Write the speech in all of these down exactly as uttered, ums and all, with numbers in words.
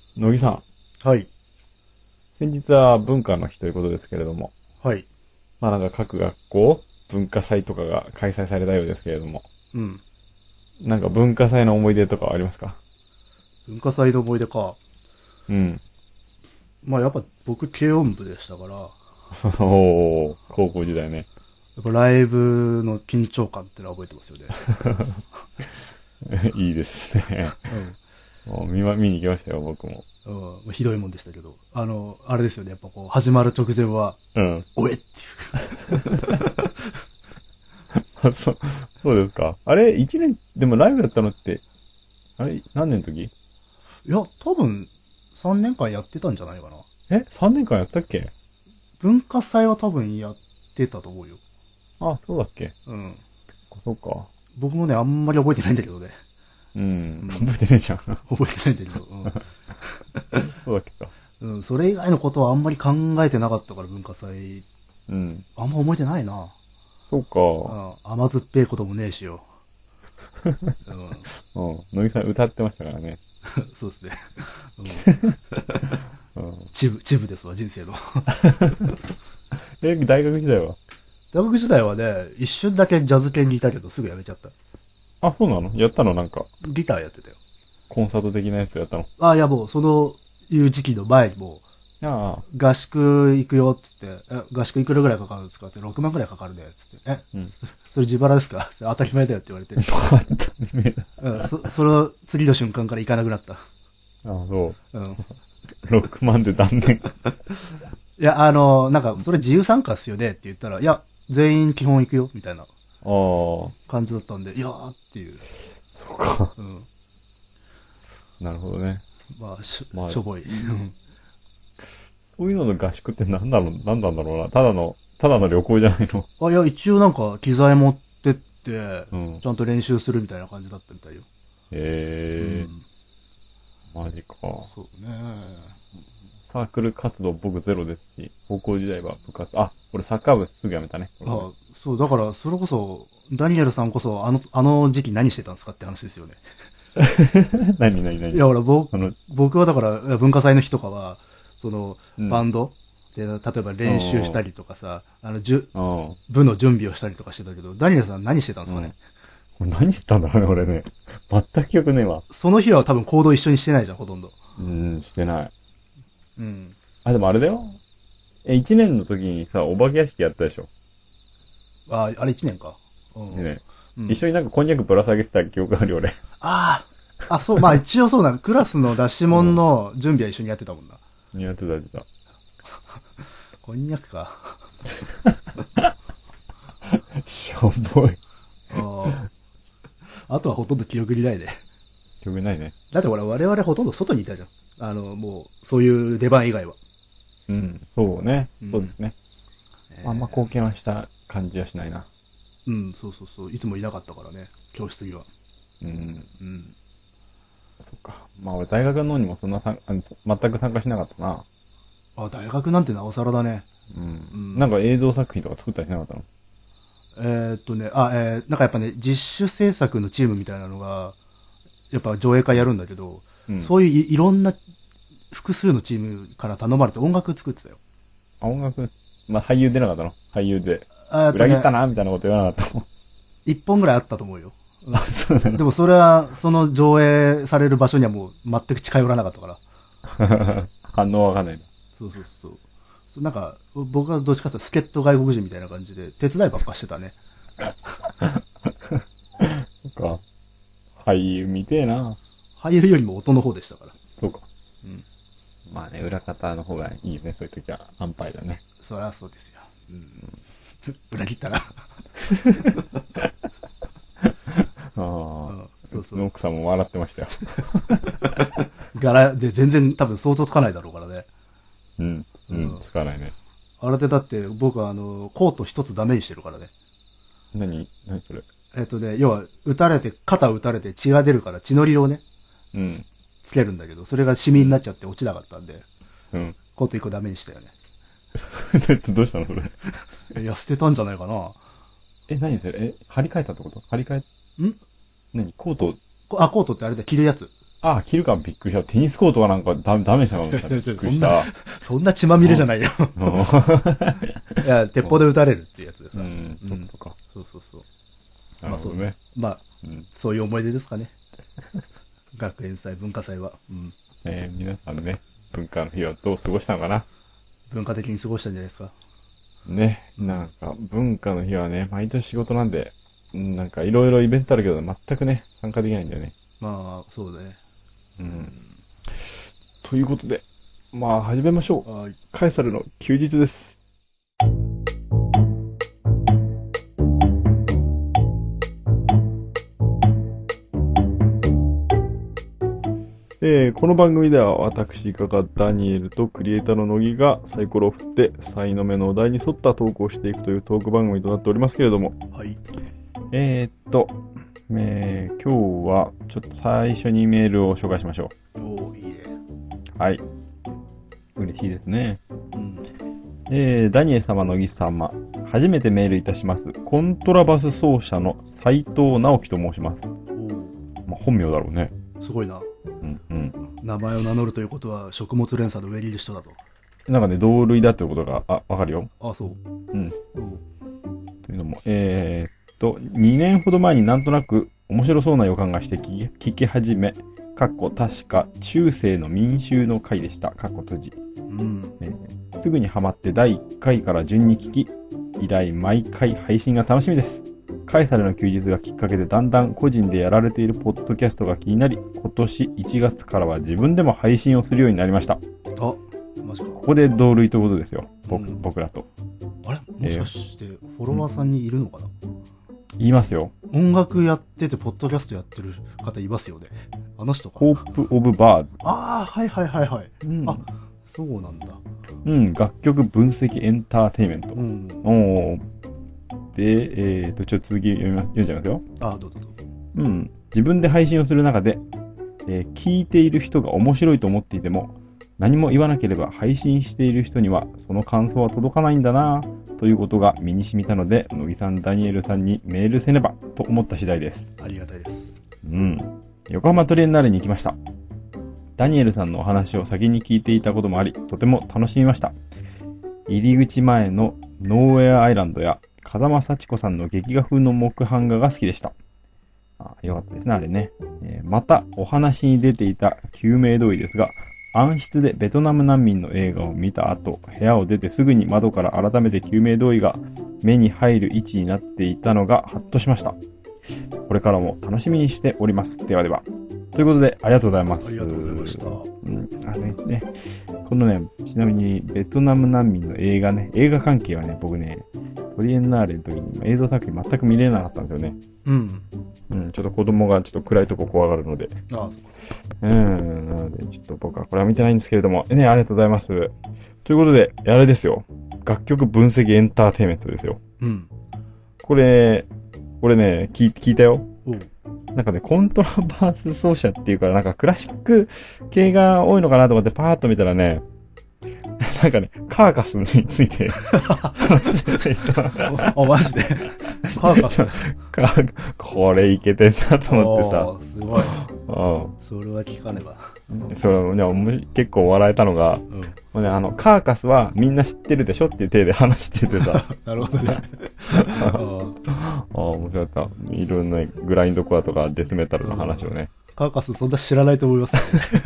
乃木さん。 はい。 先日は文化の日ということですけれども。 はい。 まあなんか各学校、文化祭とかが開催されたようですけれども。 うん。 なんか文化祭の思い出とかはありますか？ 文化祭の思い出か。 うん。 まあやっぱ僕軽音部でしたから、やおー、高校時代ね。 っぱライブの緊張感ってのは覚えてますよね。 いいですね。もう見ま、見に行きましたよ、僕も。 うん。うん。ひどいもんでしたけど。あの、あれですよね。やっぱこう、始まる直前は、 うん。 おえっていう。 そう、そうですか。あれ、一年、でもライブやったのって、あれ、何年の時？ いや、多分、さんねんかんやってたんじゃないかな。 え ?さん 年間やったっけ？ 文化祭は多分やってたと思うよ。 あ、そうだっけ？ うん。 そうか。 僕もね、あんまり覚えてないんだけどね。 うん。 うん、 覚えてねえじゃん。 覚えてないんだけど。 そうだっけか。 うん。うん。それ以外のことはあんまり考えてなかったから、文化祭。 うん。 あんま覚えてないな。 そうか。 うん。甘酸っぱいこともねえしよ。 うん。乃木さん歌ってましたからね。 うん。そうですね。 うん。 うん。チブ、チブですわ、人生の。 え、大学時代は？ 大学時代はね、一瞬だけジャズ系にいたけど、すぐやめちゃった。 あ、そうなの？やったの？なんか、 ギターやってたよ。 コンサート的なやつやったの？ あ、いやもう、その、いう時期の前にもああ、 合宿行くよ、っつって、え、合宿いくらぐらいかかるんですかって、ろくまんぐらいかかるね、つって、え、 うん。 それ自腹ですか？それ当たり前だよって言われて。うん、そ、その次の瞬間から行かなくなった。 ああ、そうん。 う。ろくまんで断念。 いや、あの、なんか、それ自由参加っすよねって言ったら、いや、全員基本行くよ、みたいなああ、 感じだったんで、いやーっていう。 そうか。 うん。 なるほどね。 まあ、しょ、 まあ、 しょぼい。 そういうのの合宿って何だろう、何なんだろうな。ただの、ただの旅行じゃないの。 あ、いや、一応なんか、機材持ってって、 うん。 ちゃんと練習するみたいな感じだったみたいよ。 ええうん。 ー、マジか。 そうね。 サークル活動僕ゼロですし、高校時代は部活、あ、俺サッカー部すぐやめたね。 あ、そう、だから、それこそ、ダニエルさんこそ、あの、あの時期何してたんですかって話ですよね。 何何何いや、ほら、僕、 あの、 僕はだから、文化祭の日とかは、その、 うん。 バンドで、例えば練習したりとかさ、あの、じゅ、 うん。 部の準備をしたりとかしてたけど、ダニエルさん何してたんですかね。 うん。何してたんだろうね、俺ね。全く記憶ねえわ。 その日は多分行動一緒にしてないじゃん、ほとんど。 うん、してない。 うん。 あ、でもあれだよ。え、一年の時にさ、お化け屋敷やったでしょ。 あ、あれ一年か。うん。 ね。 うん、 一緒になんかこんにゃくぶら下げてた記憶あるよ、俺。 ああ。あ、そう、まあ一応そうなの。クラスの出し物の準備は一緒にやってたもんな。 やってた、やってた。 こんにゃくか。 しょぼい。 ああ。あとはほとんど記憶にないね。 記憶ないね。 だってほら、我々ほとんど外にいたじゃん。あの、もう、そういう出番以外は。 うん、そうね。 うん、 そうですね。 えー、 あんま貢献はした感じはしないな。 うん、そうそうそう。いつもいなかったからね。教室には。 うん。 うん。 そっか。まあ俺大学の方にもそんなさんあの全く参加しなかったな。 あ、大学なんてなおさらだね。 うん。 うん。 なんか映像作品とか作ったりしなかったの？ えー、っとね、あ、えー、なんかやっぱね、実習制作のチームみたいなのが、やっぱ上映会やるんだけど、 うん。 そういういいろんな複数のチームから頼まれて音楽作ってたよ。 あ、音楽、まあ俳優出なかったの？俳優で。 あとね、 裏切ったなみたいなこと言わなかったの？ 一本ぐらいあったと思うよ。 あ、そうなの？ でもそれは、その上映される場所にはもう全く近寄らなかったから。 反応わかんないな。 そうそうそう。なんか、僕はどっちかというと助っ人外国人みたいな感じで、手伝いばっかしてたね。 そっか。俳優見てえな。 俳優よりも音の方でしたから。 そうか。 うん。 まあね、裏方の方がいいよね、そういう時は。安牌だね。 そりゃそうですよ。うん。裏切ったな。 ああ、 うん、そうそう。 奥さんも笑ってましたよ。 柄で全然多分想像つかないだろうからね。 うん、うん、 うん。 つかないね。 あれでだって僕はあの、コート一つダメにしてるからね。 何何それ？ えっとね、要は、撃たれて、肩打たれて血が出るから血のりをね、 うん。 つけるんだけど、それがシミになっちゃって落ちなかったんで、 うん。 コート一個ダメにしたよね。 どうしたのそれ？ いや、捨てたんじゃないかな。 え、何それ？え、張り替えたってこと？張り替え、 ん何コート？ こあ、コートってあれだ、着るやつ。 ああ、切るかびっくりした。テニスコートがなんかダメ、ダメしたかもしれない。びっくりした。 そんな血まみれじゃないよ。いや、鉄砲で撃たれるっていうやつでさ。 うん、そういうことか。 そうそうそう。 なるほどね。 まあ、うん、そういう思い出ですかね。学園祭、文化祭は。うん。 えー、皆さんね、文化の日はどう過ごしたのかな？ 文化的に過ごしたんじゃないですか。 ね、なんか、文化の日はね、毎年仕事なんで、なんかいろいろイベントあるけど、全くね、参加できないんだよね。 まあ、そうだね。 うん。ということで、まあ、始めましょう。はい。カエサルの休日です。えー、この番組では私、画家ダニエルとクリエイターの乃木がサイコロを振って才の目のお題に沿ったトークをしていくというトーク番組となっておりますけれども。 はい。 えー、っと、えー、今日はちょっと最初にメールを紹介しましょう。おー、いいね。 はい。嬉しいですね。 うん。 えー、ダニエル様、乃木様、初めてメールいたします。コントラバス奏者の斉藤直樹と申します。おー。まあ、本名だろうね。 すごいな。 うんうん。 名前を名乗るということは食物連鎖の上にいる人だと。 なんかね、同類だということが、あ、わかるよ。 あ、そう。 うん。というのも、えー、っと、にねんほど前になんとなく面白そうな予感がして聞き、聞き始め、かっこ確か中世の民衆の回でした。かっこ閉じ。 うん、 えー。すぐにハマってだいいっかいから順に聞き、以来毎回配信が楽しみです。カエサルの休日がきっかけでだんだん個人でやられているポッドキャストが気になり、今年いちがつからは自分でも配信をするようになりました。 あ、マジか。 ここで同類ということですよ。僕、うん、僕らと。 あれもしかしてフォロワーさんにいるのかな、うん、 言いますよ。 音楽やっててポッドキャストやってる方いますよね。あの人か。 ホープオブバーズ。 ああ、はいはいはいはい。 うん、 あ、そうなんだ。 うん、楽曲分析エンターテイメント。うん、おー。で、えーと、ちょっと続き読みます、読んじゃいますよ。 あ、どうぞどうぞ。 うん。自分で配信をする中で、えー、聞いている人が面白いと思っていても、何も言わなければ配信している人にはその感想は届かないんだなということが身に染みたので、乃木さん、ダニエルさんにメールせねばと思った次第です。 ありがたいです。 うん。横浜トリエンナーレに行きました。ダニエルさんのお話を先に聞いていたこともあり、とても楽しみました。入り口前のノーウェアアイランドや風間幸子さんの劇画風の木版画が好きでした。あ、よかったですね、あれね。えー、また、お話に出ていた救命胴衣ですが、暗室でベトナム難民の映画を見た後、部屋を出てすぐに窓から改めて救命胴衣が目に入る位置になっていたのがハッとしました。これからも楽しみにしております。ではでは。ということで、ありがとうございます。 ありがとうございました。うん、あれね、このね、ちなみに、ベトナム難民の映画ね、映画関係はね、僕ね、トリエンナーレの時に映像作品全く見れなかったんですよね。 うん。 うん、ちょっと子供がちょっと暗いとこ怖がるので。 ああ、そうか。 うん、なので、ちょっと僕はこれは見てないんですけれども、ね、ありがとうございます。ということで、あれですよ。楽曲分析エンターテイメントですよ。 うん。 これ、これね、聞, 聞いたよ。 おう。 なんかね、コントラバース奏者っていうから、なんかクラシック系が多いのかなと思ってパーッと見たらね、なんかね、カーカスについてあ、マジでカーカスこれいけてんなと思ってさ。 すごい。 うん。 それは聞かねば。 それね、結構笑えたのが、うん、もうね、あの、カーカスはみんな知ってるでしょっていう体で話しててさ。 なるほどね。 ああ、面白かった。いろんなグラインドコアとかデスメタルの話をね。 カーカスそんな知らないと思います、ね。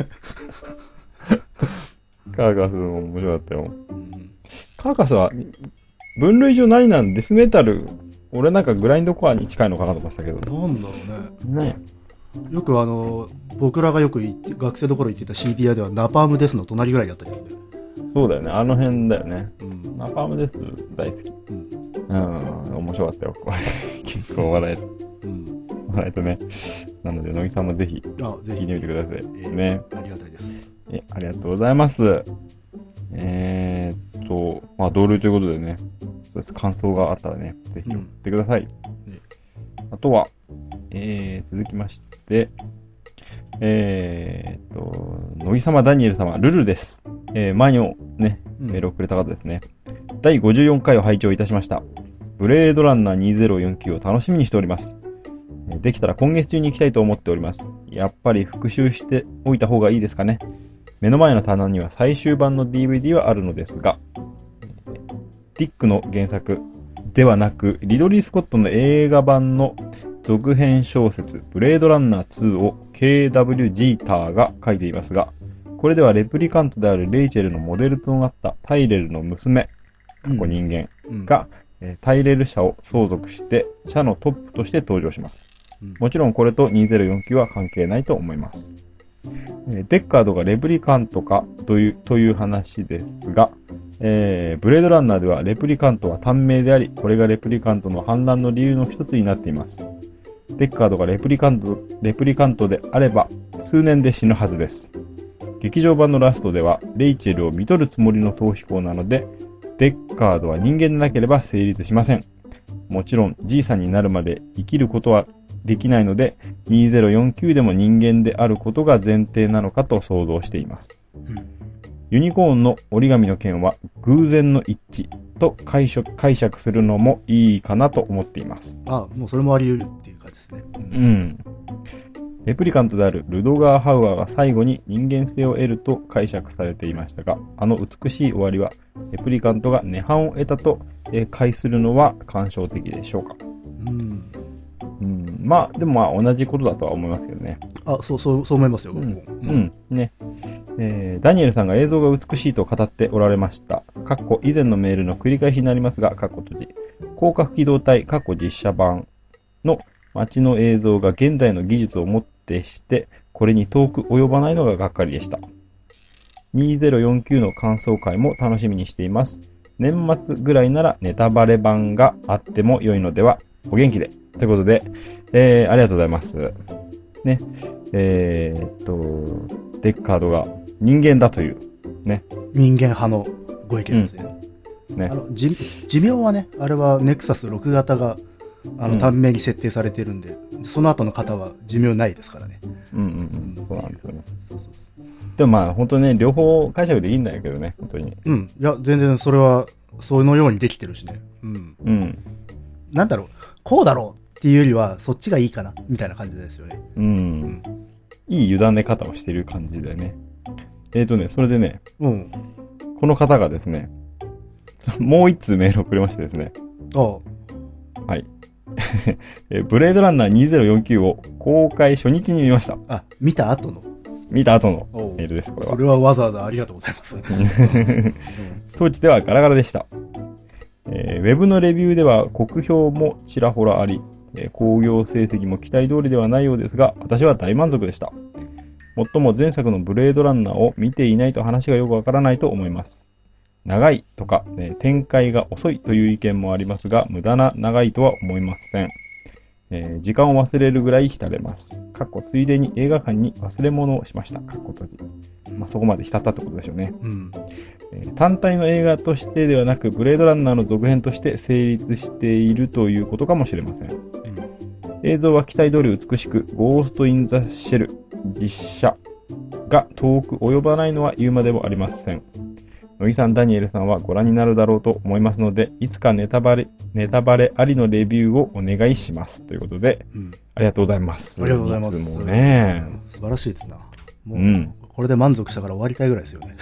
カーカスも面白かったよ。うん、カーカスは、分類上何なんデスメタル、俺なんかグラインドコアに近いのかなと思ってたけど。 なんだろうね。 ね。 よくあの、僕らがよく学生の頃行ってた シーディー 屋ではナパームデスの隣ぐらいだったけどね。 そうだよね。あの辺だよね。 うん、 ナパームデス大好き。うん。うん、面白かったよ。これ結構笑え、うん、笑えたね。なので、乃木さんもぜひ、聞いてみてください。えー、ね。 ありがたいです。 え、ありがとうございます。えーっと、まあ、同類ということでね、そうです。感想があったらね、ぜひ送ってください。うんね、あとは、えー、続きまして、えーっと、乃木様ダニエル様、ルルです。えー、前にもね、メールをくれた方ですね。うん、だいごじゅうよんかいを拝聴いたしました。ブレードランナーにせんよんじゅうきゅうを楽しみにしております。 できたら今月中に行きたいと思っております。やっぱり復習しておいた方がいいですかね。目の前の棚には最終版の ディーブイディー はあるのですが、ディックの原作ではなく、リドリー・スコットの映画版の続編小説、ブレードランナーツーを ケーダブリュー ジーターが書いていますが、これではレプリカントであるレイチェルのモデルとなったタイレルの娘、過去人間が、うんうん、タイレル社を相続して社のトップとして登場します。うん、もちろんこれとにせんよんじゅうきゅうは関係ないと思います。デッカードがレプリカントかという、という話ですが、えー、ブレードランナーではレプリカントは短命であり、これがレプリカントの反乱の理由の一つになっています。デッカードがレプリカント、レプリカントであれば、数年で死ぬはずです。劇場版のラストでは、レイチェルを見取るつもりの逃避行なので、デッカードは人間でなければ成立しません。もちろん、じいさんになるまで生きることはできないので、にせんよんじゅうきゅうでも人間であることが前提なのかと想像しています。うん、ユニコーンの折り紙の剣は偶然の一致と解釈、解釈するのもいいかなと思っています。 あ、もうそれもあり得るっていう感じですね。 うん。うんレプリカントであるルドガー・ハウアーが最後に人間性を得ると解釈されていましたが、あの美しい終わりは、レプリカントが涅槃を得たと解するのは感傷的でしょうか。うん。うん、まあ、でもまあ同じことだとは思いますけどね。 あ、そう、そう、そう思いますよ、僕も。 うん。うん、ね。えー、ダニエルさんが映像が美しいと語っておられました。かっこ以前のメールの繰り返しになりますが、かっこ閉じ。広角機動隊、かっこ実写版の街の映像が現代の技術をもってして、これに遠く及ばないのががっかりでした。にせんよんじゅうきゅうの感想会も楽しみにしています。年末ぐらいならネタバレ版があっても良いのでは。お元気で。ということで、えー、ありがとうございます。ね。えー、っと、デッカードが人間だという、ね。 人間派のご意見ですね。うん、ね。あの、寿命はね、あれはネクサスろく型が、あの、短命に設定されてるんで、うん、その後の方は寿命ないですからね。 うんうんうん。そうなんですよね。そうそうそう。でもまあ、本当ね、両方解釈でいいんだけどね、本当に。 うん。いや、全然それは、そのようにできてるしね。うん。うん。なんだろう、こうだろうっていうよりは、そっちがいいかな、みたいな感じですよね。うん。うん、 いい委ね方をしてる感じだよね。えーとね、それでね、 うん。 この方がですね、もう一通メールをくれましてですね。 ああ。 はい。ブレードランナーにせんよんじゅうきゅうを公開初日に見ました。 あ、見た後の見た後のメールです、これは。 それはわざわざありがとうございます。 当時ではガラガラでした。えー、ウェブのレビューでは酷評もちらほらあり、えー、興行成績も期待通りではないようですが、私は大満足でした。もっとも前作のブレードランナーを見ていないと話がよくわからないと思います。長いとか、ね、展開が遅いという意見もありますが、無駄な長いとは思いません。えー、時間を忘れるぐらい浸れます。かっこついでに映画館に忘れ物をしました。かっこ閉じ。まあ、そこまで浸ったってことでしょうね。うんえー。単体の映画としてではなく、ブレードランナーの続編として成立しているということかもしれません。うん、映像は期待通り美しく、ゴースト・イン・ザ・シェル実写が遠く及ばないのは言うまでもありません。乃木さん、ダニエルさんはご覧になるだろうと思いますので、いつかネタバレ、ネタバレありのレビューをお願いします。ということで、うん、ありがとうございます。 ありがとうございます。 もうね、 うん、素晴らしいですな。もう、うん、これで満足したから終わりたいぐらいですよね。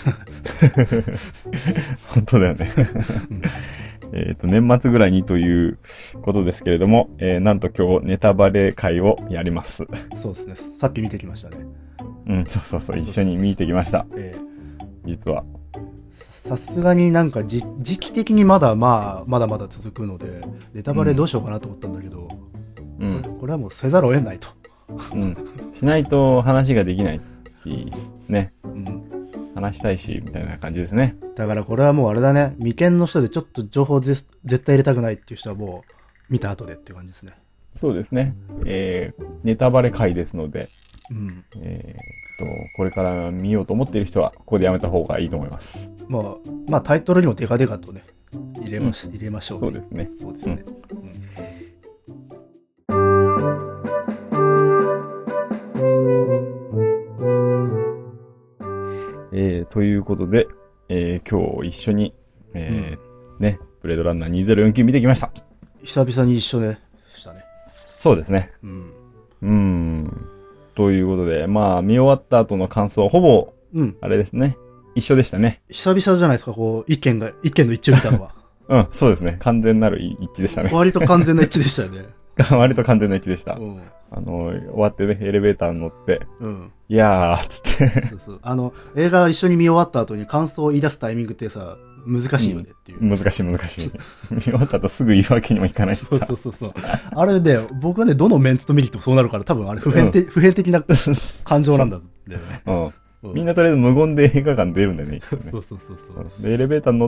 本当だよね。えっと、年末ぐらいにということですけれども、えー、なんと今日ネタバレ会をやります。 そうですね。さっき見てきましたね。 うん、そうそうそう、一緒に見てきました。えー、実は。 さすがになんかじ時期的にまだまあまだまだ続くのでネタバレどうしようかなと思ったんだけど、うん、こ, れこれはもうせざるを得ないと、 うん、しないと話ができないしね、うん、話したいしみたいな感じですね。 だからこれはもうあれだね、未見の人でちょっと情報絶対入れたくないっていう人はもう見た後でっていう感じですね。 そうですね、えー、ネタバレ回ですので、うんえーとこれから見ようと思っている人はここでやめた方がいいと思います。 まあ、まあタイトルにもデカデカとね入れまし、うん、入れましょう、ね。 そうですね。 そうですね。 うんえー、ということで、えー、今日一緒に、えーうん、ねブレードランナーにせんよんじゅうきゅう見てきました。 久々に一緒でしたね。 そうですね。 うん。 うーん。ということで、まあ、見終わった後の感想はほぼ、 うん。 あれですね。一緒でしたね。 久々じゃないですか、こう、意見が、意見の一致を見たのは。 うん、そうですね。完全なる一致でしたね。 割と完全な一致でしたよね。 割と完全な一致でした。 うん。 あの、終わってね、エレベーターに乗って、 うん。 いやー、つって。 そうそう。あの、映画一緒に見終わった後に感想を言い出すタイミングってさ、難しいよねっていう。 うん、難しい難しい。見終わった後すぐ言い訳にもいかないそうそうそうそう。あれね、僕はね、どのメンツと見に行ってもそうなるから、多分あれ普遍的、うん、普遍的な感情なんだよね。 うん。うん、みんなとりあえず無言で映画館出るんだよね。 そうそうそうそう。 で、エレベーターに乗って、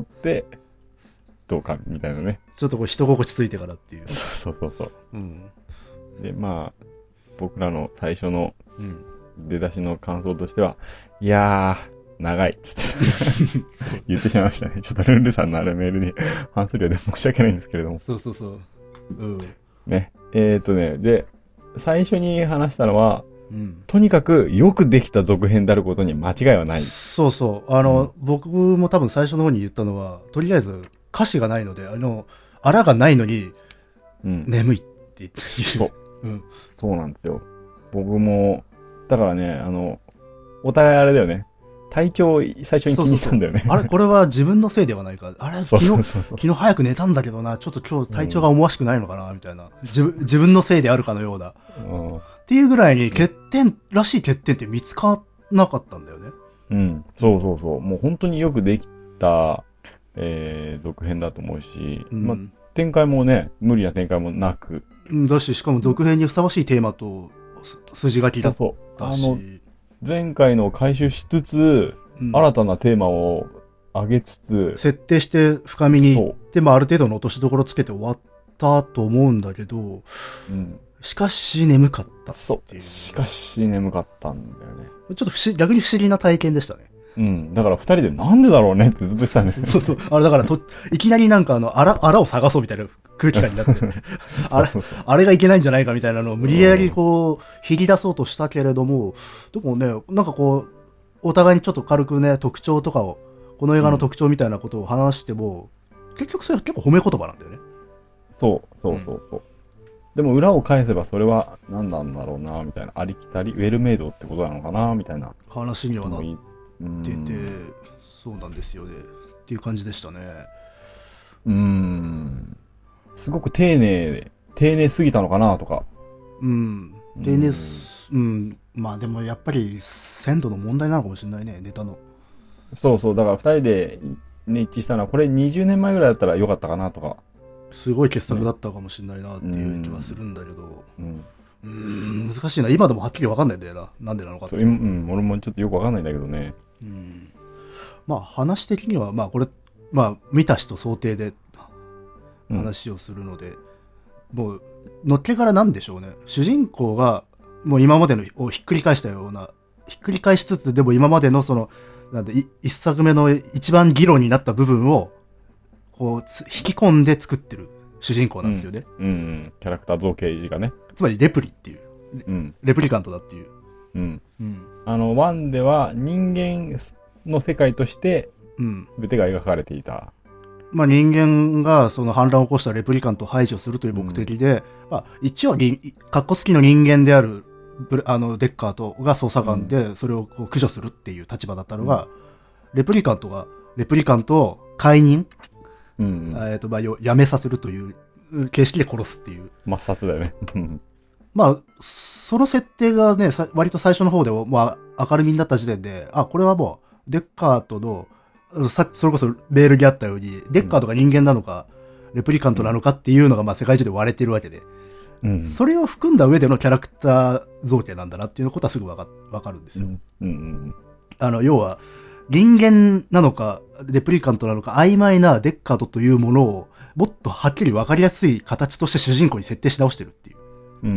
どうか、みたいなね。 ちょっとこう人心地ついてからっていう。 そうそうそう。 うん。 で、まあ、僕らの最初の出だしの感想としては、うん、いやー、長いっつって言ってしまいましたね。ちょっとルンルさんのあるメールに反するようで申し訳ないんですけれども。 そうそうそう。うん。 ね。えーとね、で、最初に話したのは、 うん、 とにかくよくできた続編であることに間違いはない。 そうそう。あの、うん、僕も多分最初の方に言ったのは、とりあえず歌詞がないので、あの、あらがないのに、うん、眠いって言って言う。 そう。 うん。 そうなんですよ。僕も、だからね、あの、お互いあれだよね。体調を最初に気にしたんだよね。 そうそうそうあれ、これは自分のせいではないか。あれ、昨日、そうそうそう昨日早く寝たんだけどな、ちょっと今日体調が思わしくないのかな、みたいな。自分、自分のせいであるかのような。うん、っていうぐらいに欠点らしい欠点って見つからなかったんだよね。 うん、そうそうそう。もう本当によくできた、えー、続編だと思うし、うん、まあ、展開もね、無理な展開もなく。 だし、しかも続編にふさわしいテーマと筋書きだったし。そうそうあの前回の回収しつつ、うん、新たなテーマを上げつつ、 設定して深みに行って、まあある程度の落としどころつけて終わったと思うんだけど、うん、しかし眠かったっていう。 そう。しかし眠かったんだよね。 ちょっと不思議、逆に不思議な体験でしたね。 うん。だから二人でなんでだろうねってずっとしたんですよ。 そうそう。あれだからと、いきなりなんかあの、あら、あらを探そうみたいな空気感になってる。あれ、あれがいけないんじゃないかみたいなのを無理やりこう、引き出そうとしたけれども、でもね、なんかこう、お互いにちょっと軽くね、特徴とかを、この映画の特徴みたいなことを話しても、うん、結局それは結構褒め言葉なんだよね。 そう、そうそうそう。うん、でも裏を返せばそれは何なんだろうな、みたいな。ありきたり、ウェルメイドってことなのかな、みたいな。 話にはなってて、そうなんですよね。っていう感じでしたね。 うーん。すごく丁寧、丁寧すぎたのかな、とか。 うん。丁寧す、うん。まあでもやっぱり鮮度の問題なのかもしれないね、ネタの。 そうそう、だから二人で、ね、一致したのは、これにじゅうねんまえぐらいだったらよかったかなとか。 すごい傑作だったかもしれないなっていう気はするんだけど。うん。うーん、難しいな。今でもはっきりわかんないんだよな。なんでなのかって。 うん、俺もちょっとよくわかんないんだけどね。 うん。まあ話的には、まあこれ、まあ見た人想定で話をするので、うん、もう、のっけからなんでしょうね。主人公が、もう今までのをひっくり返したような、ひっくり返しつつ、でも今までのその、なんで、一作目の一番議論になった部分を、こう、引き込んで作ってる主人公なんですよね。 うん、うん、うん。キャラクター造形がね。 つまりレプリっていう。うん。レプリカントだっていう。 うん。うん。あの、ワンでは人間の世界として、うん。全てが描かれていた。 まあ人間がその反乱を起こしたレプリカントを排除するという目的で、うん、まあ一応、カッコつきの人間である、あの、デッカートが捜査官で、それをこう駆除するっていう立場だったのが、うん、レプリカントが、レプリカントを解任、うんうん、えっと、まあ、やめさせるという形式で殺すっていう。 抹殺だよね。 まあ、その設定がね、割と最初の方でも、まあ、明るみになった時点で、あ、これはもう、デッカートの、さっきそれこそメールにあったように、デッカートが人間なのか、レプリカントなのかっていうのが、まあ、世界中で割れてるわけで、うん、それを含んだ上でのキャラクター造形なんだなっていうことはすぐわか、わかるんですよ。うんうんうん、あの、要は、人間なのか、レプリカントなのか、曖昧なデッカートというものを、もっとはっきりわかりやすい形として主人公に設定し直してるっていう。うん、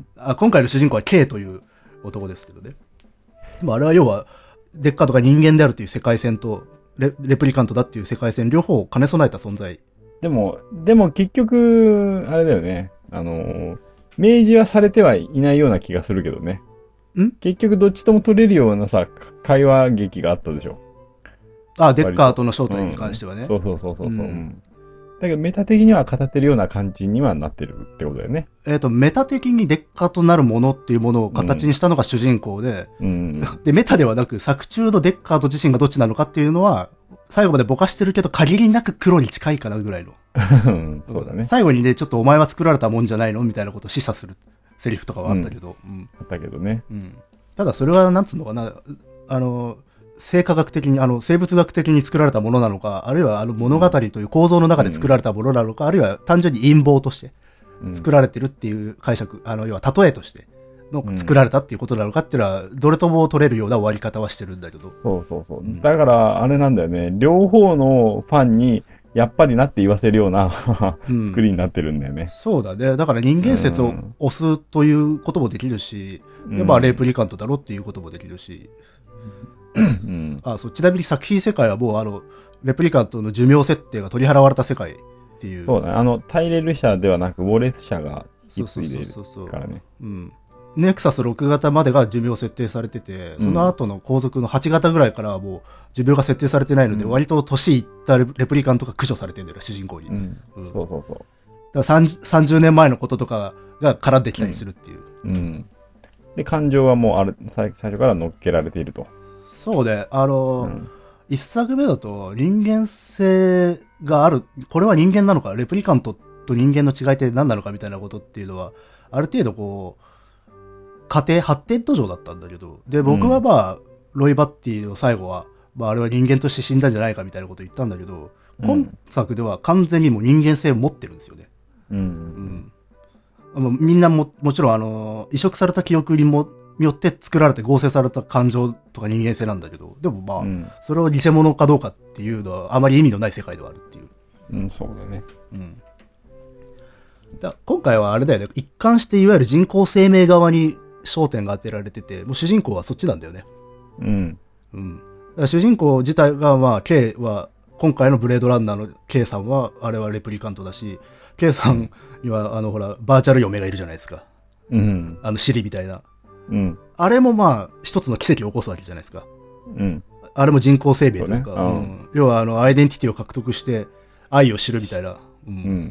あ今回の主人公は K という男ですけどね。でもあれは要は、デッカートが人間であるという世界線とレ、レプリカントだっていう世界線両方を兼ね備えた存在。 でも、でも結局、あれだよね。あの、明示はされてはいないような気がするけどね。ん結局どっちとも取れるようなさ、会話劇があったでしょ。 あ、デッカートの正体に関してはね。 うん、そうそうそうそう。うん、 だけどメタ的には語ってるような感じにはなってるってことだよね。 えっ、と、メタ的にデッカとなるものっていうものを形にしたのが主人公で、 うん。 で、メタではなく作中のデッカート自身がどっちなのかっていうのは、最後までぼかしてるけど限りなく黒に近いかなぐらいの。 そうだね。 最後にね、ちょっとお前は作られたもんじゃないのみたいなことを示唆するセリフとかはあったけど。うん。 あったけどね。 うん。ただそれはなんつうのかな、あの、生化学的に、あの、生物学的に作られたものなのか、あるいはあの物語という構造の中で作られたものなのか、うん、あるいは単純に陰謀として作られてるっていう解釈、あの、要は例えとしての作られたっていうことなのかっていうのは、どれとも取れるような終わり方はしてるんだけど。 そうそうそう。うん、だから、あれなんだよね。両方のファンに、やっぱりなって言わせるような作りになってるんだよね、うん。 そうだね。だから人間説を押すということもできるし、うん、やっぱレプリカントだろっていうこともできるし。うん、あ、そう、ちなみに作品世界はもうあの、レプリカントの寿命設定が取り払われた世界っていう。 そうだね。あの、タイレル社ではなく、ウォレス社が引き継いでいるからね。 うん。ネクサスろく型までが寿命設定されてて、その後の後続のはち型ぐらいからはもう寿命が設定されてないので、うん、割と年いったレプリカントが駆除されてるんだよ、主人公に。うんうん、そうそうそう。だからさんじゅうねんまえのこととかが絡んできたりするっていう。 うん。うん、で、感情はもうある、最初から乗っけられていると。 そうで、あの、うん、一作目だと人間性がある、これは人間なのか、レプリカントと人間の違いって何なのかみたいなことっていうのは、ある程度こう、家庭発展途上だったんだけど、で、僕はまあ、うん、ロイ・バッティの最後は、まあ、あれは人間として死んだんじゃないかみたいなことを言ったんだけど、うん、今作では完全にもう人間性を持ってるんですよね。うん。うん、みんなも、もちろんあの、移植された記憶にも、によって作られて合成された感情とか人間性なんだけど、でもまあ、うん、それを偽物かどうかっていうのはあまり意味のない世界ではあるっていう。 うん、そうだね。 うん。だ今回はあれだよね、一貫していわゆる人工生命側に焦点が当てられてて、もう主人公はそっちなんだよね。 うん。 うん。だから主人公自体がまあ、K は、今回のブレードランナーの K さんは、あれはレプリカントだし、K さんにはあのほら、バーチャル嫁がいるじゃないですか。 うん。 あの、シリみたいな。 うん、 あれもまあ、一つの奇跡を起こすわけじゃないですか。 うん。 あれも人工生命というか、 うね、うんうん、要はあの、アイデンティティを獲得して愛を知るみたいな。うん。うん、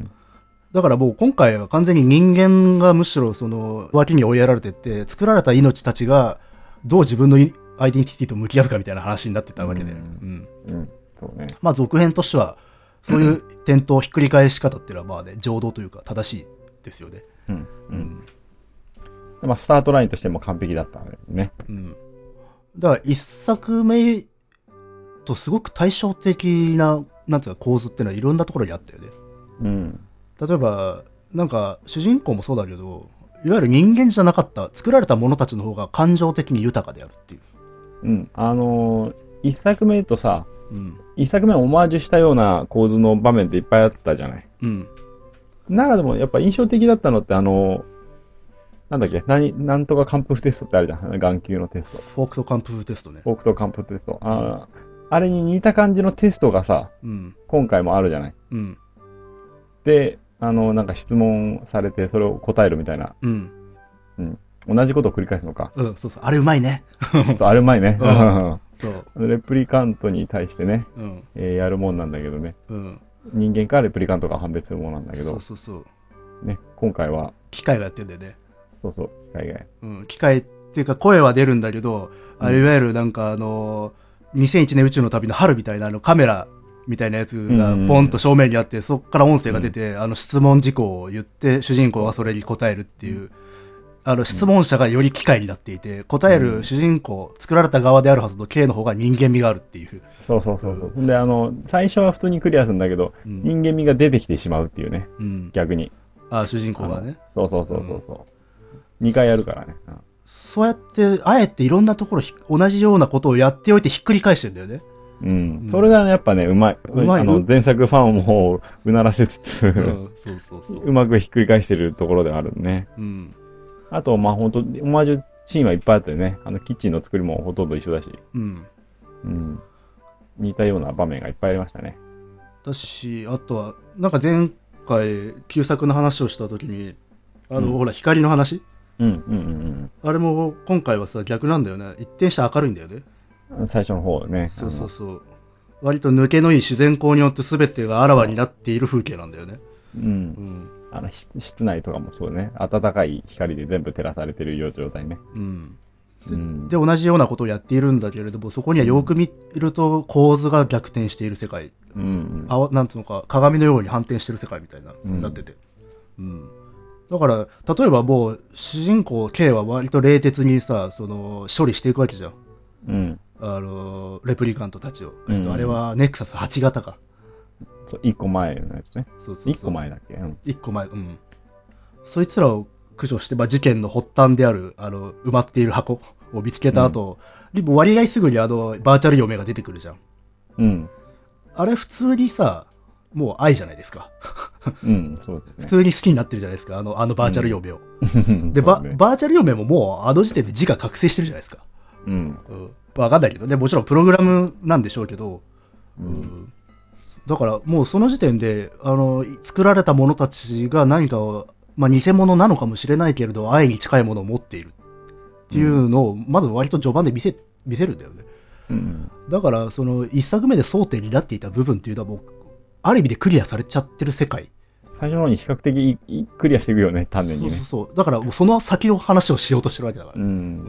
だからもう今回は完全に人間がむしろその、脇に追いやられてって、作られた命たちがどう自分のアイデンティティと向き合うかみたいな話になってたわけで。うん。 うん。うん、そうね。 まあ続編としては、そういう点灯ひっくり返し方っていうのはまあね、常道というか正しいですよね。 うん。うん。うんまあ、スタートラインとしても完璧だったんだよね。 うん。だから、一作目とすごく対照的な、なんていうか構図っていうのはいろんなところにあったよね。 うん。 例えば、なんか、主人公もそうだけど、いわゆる人間じゃなかった、作られた者たちの方が感情的に豊かであるっていう。 うん。あのー、一作目とさ、 うん。 一作目をオマージュしたような構図の場面っていっぱいあったじゃない。 うん。 中でもやっぱ印象的だったのってあのー、なんだっけ何、なんとかカンプフテストってあるじゃん。眼球のテスト。 フォークとカンプフテストね。 フォークとカンプフテスト。ああれに似た感じのテストがさ、 うん、 今回もあるじゃない。 うん。 で、あの、なんか質問されて、それを答えるみたいな。 うん。 うん。同じことを繰り返すのか。 うん、そうそう。あれうまいね。 そう、あれうまいね。 うん、そう。 レプリカントに対してね、 うん、 えー、やるもんなんだけどね。 うん。 人間からレプリカントが判別するものなんだけど。 そうそうそう。 ね、今回は。 機械がやってんだよね。 そうそう、機械が。 うん、機械っていうか声は出るんだけど、うん、あれいわゆるなんかあのー、にせんいちねん宇宙の旅の春みたいなあのカメラみたいなやつがポンと正面にあって、そこから音声が出て、うん、あの質問事項を言って主人公がそれに答えるっていう、あの質問者がより機械になっていて、答える主人公、作られた側であるはずの K の方が人間味があるっていう。 そうそうそうそう。うん、で、あの、最初は普通にクリアするんだけど、うん、人間味が出てきてしまうっていうね。うん、逆に。 あ、主人公がね。 そうそうそうそうそう。にかいやるからね。 そうやって、あえていろんなところ同じようなことをやっておいてひっくり返してんだよね。 うん。うん、それが、ね、やっぱね、うまい。うまい。あの、前作ファンをうならせつつ、うん、そうそうそう。うまくひっくり返してるところではあるね。 うん。 あと、まあ本当オマージュシーンはいっぱいあってね、あの、キッチンの作りもほとんど一緒だし。 うん。 うん。似たような場面がいっぱいありましたね。 だし、あとは、なんか前回、旧作の話をしたときに、あの、うん、ほら、光の話うんうんうんうん。 あれも今回はさ、逆なんだよね。一転して明るいんだよね。 最初の方ね。 そうそうそう。 割と抜けのいい自然光によって全てがあらわになっている風景なんだよね。 うん。うん。あの、室内とかもそうね。暖かい光で全部照らされてるよう状態ね。 うん。で、うん、で、同じようなことをやっているんだけれども、そこにはよく見ると構図が逆転している世界。うん。あ、なんつうのか、鏡のように反転してる世界みたいな、うん、なってて。うん。だから、例えばもう、主人公 K は割と冷徹にさ、その、処理していくわけじゃん。うん。あの、レプリカントたちを。えっと、あれはネクサスはち型か。 そう、一個前のやつね。そうそうそう。一個前だっけ、うん、 一個前、うん。そいつらを駆除して、まあ、事件の発端である、あの、埋まっている箱を見つけた後、うん、割合すぐにあの、バーチャル嫁が出てくるじゃん。うん。あれ普通にさ、もう愛じゃないですか。 うん、そうですね。 普通に好きになってるじゃないですか、あの、あのバーチャル嫁を。うん、で、ね、バ、バーチャル嫁ももう、あの時点で自我覚醒してるじゃないですか。うん。うん。わかんないけどね、もちろんプログラムなんでしょうけど、うん。うん、だから、もうその時点で、あの、作られた者たちが何かを、まあ、偽物なのかもしれないけれど、愛に近いものを持っているっていうのを、まず割と序盤で見せ、見せるんだよね。うん、だから、その、一作目で争点になっていた部分っていうのはもう、ある意味でクリアされちゃってる世界。 最初の方に比較的クリアしていくよね、丹念にね。 そうそうそう。だから、その先の話をしようとしてるわけだから、ね。うん。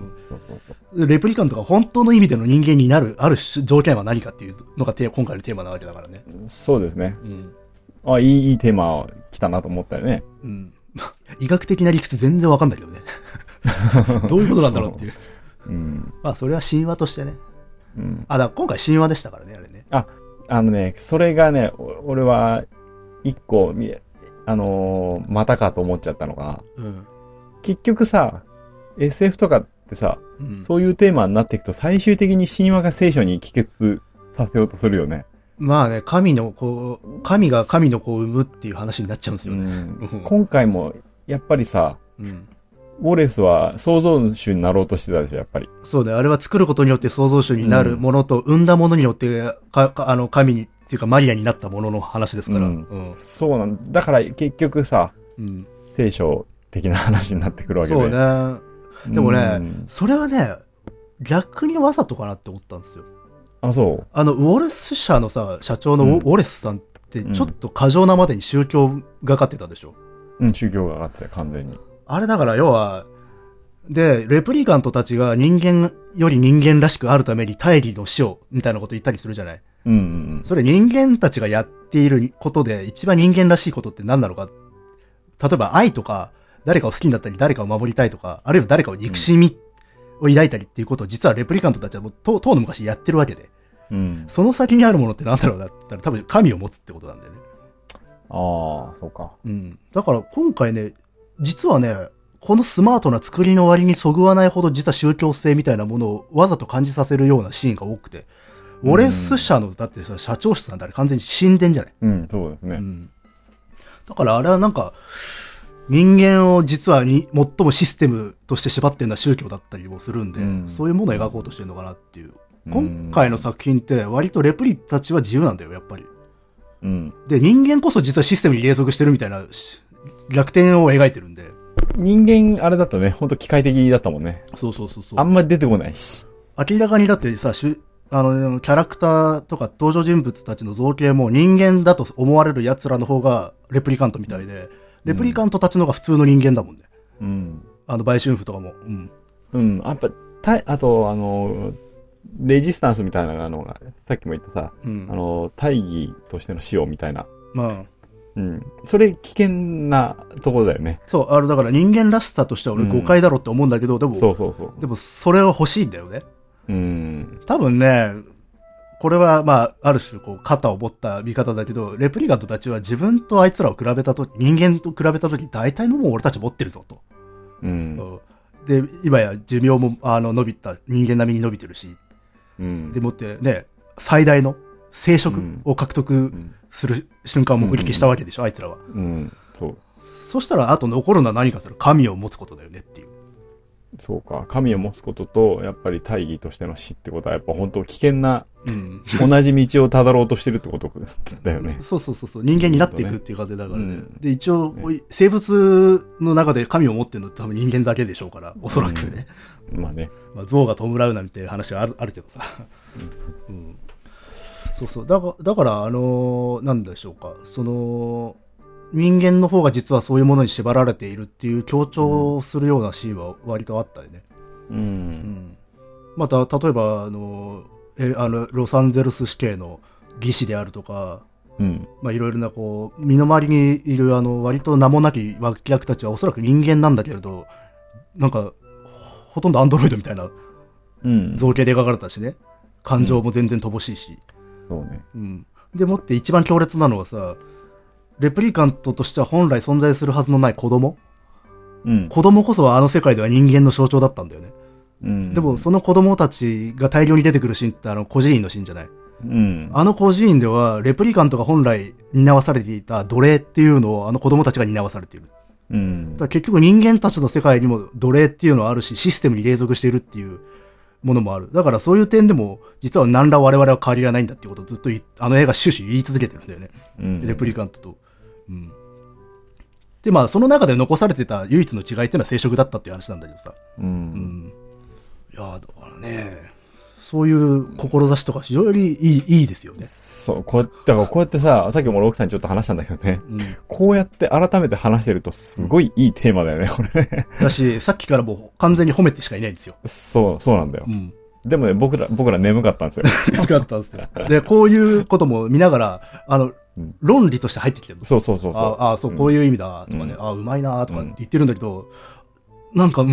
そうそうそう。レプリカントが本当の意味での人間になる、ある条件は何かっていうのが今回のテーマなわけだからね。 そうですね。うん。あ、いい、いいテーマ来たなと思ったよね。 うん。医学的な理屈全然わかんないけどね。どういうことなんだろうっていう。ううん。まあ、それは神話としてね。うん。あ、だから今回神話でしたからね、あれね。 あ、あのね、それがね、俺は、一個、あのー、またかと思っちゃったのが、うん、結局さ、エスエフ とかってさ、うん、そういうテーマになっていくと最終的に神話が聖書に帰結させようとするよね。 まあね、神の子、神が神の子を産むっていう話になっちゃうんですよね。 うん、今回も、やっぱりさ、うん、ウォレスは創造主になろうとしてたでしょ、やっぱり。 そうね、あれは作ることによって創造主になるものと、うん、産んだものによってか、かあの神に、っていうかマリアになったものの話ですから。うんうん、そうなんだ。から結局さ、うん、聖書的な話になってくるわけで。 そうね。でもね、うん、それはね、逆にわざとかなって思ったんですよ。 あ、そう。 あの、ウォレス社のさ、社長のウォレスさんって、ちょっと過剰なまでに宗教がかってたでしょ。 うん、宗教がかってた、完全に。 あれだから要は、で、レプリカントたちが人間より人間らしくあるために大義の死を、みたいなこと言ったりするじゃない。うんうんうん。それ人間たちがやっていることで一番人間らしいことって何なのか。例えば愛とか、誰かを好きになったり、誰かを守りたいとか、あるいは誰かを憎しみを抱いたりっていうことを実はレプリカントたちはもうとうの昔やってるわけで。うん。その先にあるものって何だろうなって言ったら多分神を持つってことなんだよね。 ああ、そうか。 うん。だから今回ね、実はね、このスマートな作りの割にそぐわないほど実は宗教性みたいなものをわざと感じさせるようなシーンが多くて、ウォレス社の、だってさ、社長室なんてあれ完全に神殿じゃない。 うん、そうですね。うん。 だからあれはなんか、人間を実はに最もシステムとして縛ってるのは宗教だったりもするんで、うん、そういうものを描こうとしてるのかなっていう。今回の作品って割とレプリたちは自由なんだよ、やっぱり。うん。で、人間こそ実はシステムに隷属してるみたいな逆転を描いてるんで。 人間、あれだとね、ほんと機械的だったもんね。 そうそうそうそう。 あんまり出てこないし。 明らかにだってさ、しゅあの、キャラクターとか登場人物たちの造形も人間だと思われる奴らの方がレプリカントみたいで、レプリカントたちの方が普通の人間だもんね。うん。あの、売春婦とかも。うん。 うん。やっぱ、た、あと、あの、レジスタンスみたいなのが、さっきも言ったさ、うん、あの、大義としての死をみたいな。まあ。うん。それ危険なところだよね。 そう、あれだから人間らしさとしては俺誤解だろうって思うんだけど、うん、でも、 そうそうそう。 でもそれは欲しいんだよね。うん。多分ね、これはまあ、ある種こう、肩を持った見方だけど、レプリカントたちは自分とあいつらを比べたとき、人間と比べたとき、大体のもん俺たち持ってるぞと。うん。で、今や寿命もあの伸びた、人間並みに伸びてるし、うん。でもってね、最大の生殖を獲得する瞬間を目撃したわけでしょ、うん、あいつらは。うん。そう。そしたら、あと残るのは何かする神を持つことだよねっていう。 そうか。神を持つことと、やっぱり大義としての死ってことは、やっぱ本当危険な、うん、同じ道をたどろうとしてるってことだよね。 そうそうそうそう。人間になっていくっていう過程だからね。うん、で、一応、ね、生物の中で神を持ってるのって多分人間だけでしょうから、おそらくね。うん、まあね。まあ、象が弔うなんて話はあるあるけどさ。うんうん、 そうそう。だから、だからあのーなんでしょうか。その、人間の方が実はそういうものに縛られているっていう強調するようなシーンは割とあったよね。 う。 うんん。また、例えば、あのー、え、あの、ロサンゼルス市警の技師であるとか、 うん。 まあ、いろいろな、こう、身の回りにいる、あの、割と名もなき脇役たちはおそらく人間なんだけれど、なんか、ほとんどアンドロイドみたいなうん。 造形で描かれたしね。感情も全然乏しいし。 そうね。 うん。でもって一番強烈なのはさ、レプリカントとしては本来存在するはずのない子供うん。 子供こそはあの世界では人間の象徴だったんだよね。 うん。 でもその子供たちが大量に出てくるシーンってあの孤児院のシーンじゃない。 うん。 あの孤児院ではレプリカントが本来担わされていた奴隷っていうのをあの子供たちが担わされている。 うん。 だから結局人間たちの世界にも奴隷っていうのはあるし、システムに隷属しているっていうものもある。だからそういう点でも、実は何ら我々は変わりがないんだっていうことをずっとあの映画終始言い続けてるんだよね。 うん。 レプリカントと。うん。で、まあその中で残されてた唯一の違いっていうのは生殖だったっていう話なんだけどさ。 う。 うんん。いやーだからね、そういう志とか非常にいい、いいですよね。 そう、こうやって、だからこうやってさ、さっきも俺奥さんにちょっと話したんだけどね。 うん。 こうやって改めて話してるとすごいいいテーマだよね、これね。 だし、さっきからもう完全に褒めてしかいないんですよ。 そう、そうなんだよう。ん。 でもね、僕ら、僕ら眠かったんですよ。 よかったんですよ。で、こういうことも見ながら、あの、 うん論理として入ってきてるの。 そうそうそうそう。 ああ、そう、こういう意味だ、とかね、 うんああ、うまいな、とかって言ってるんだけど、なんか、うん、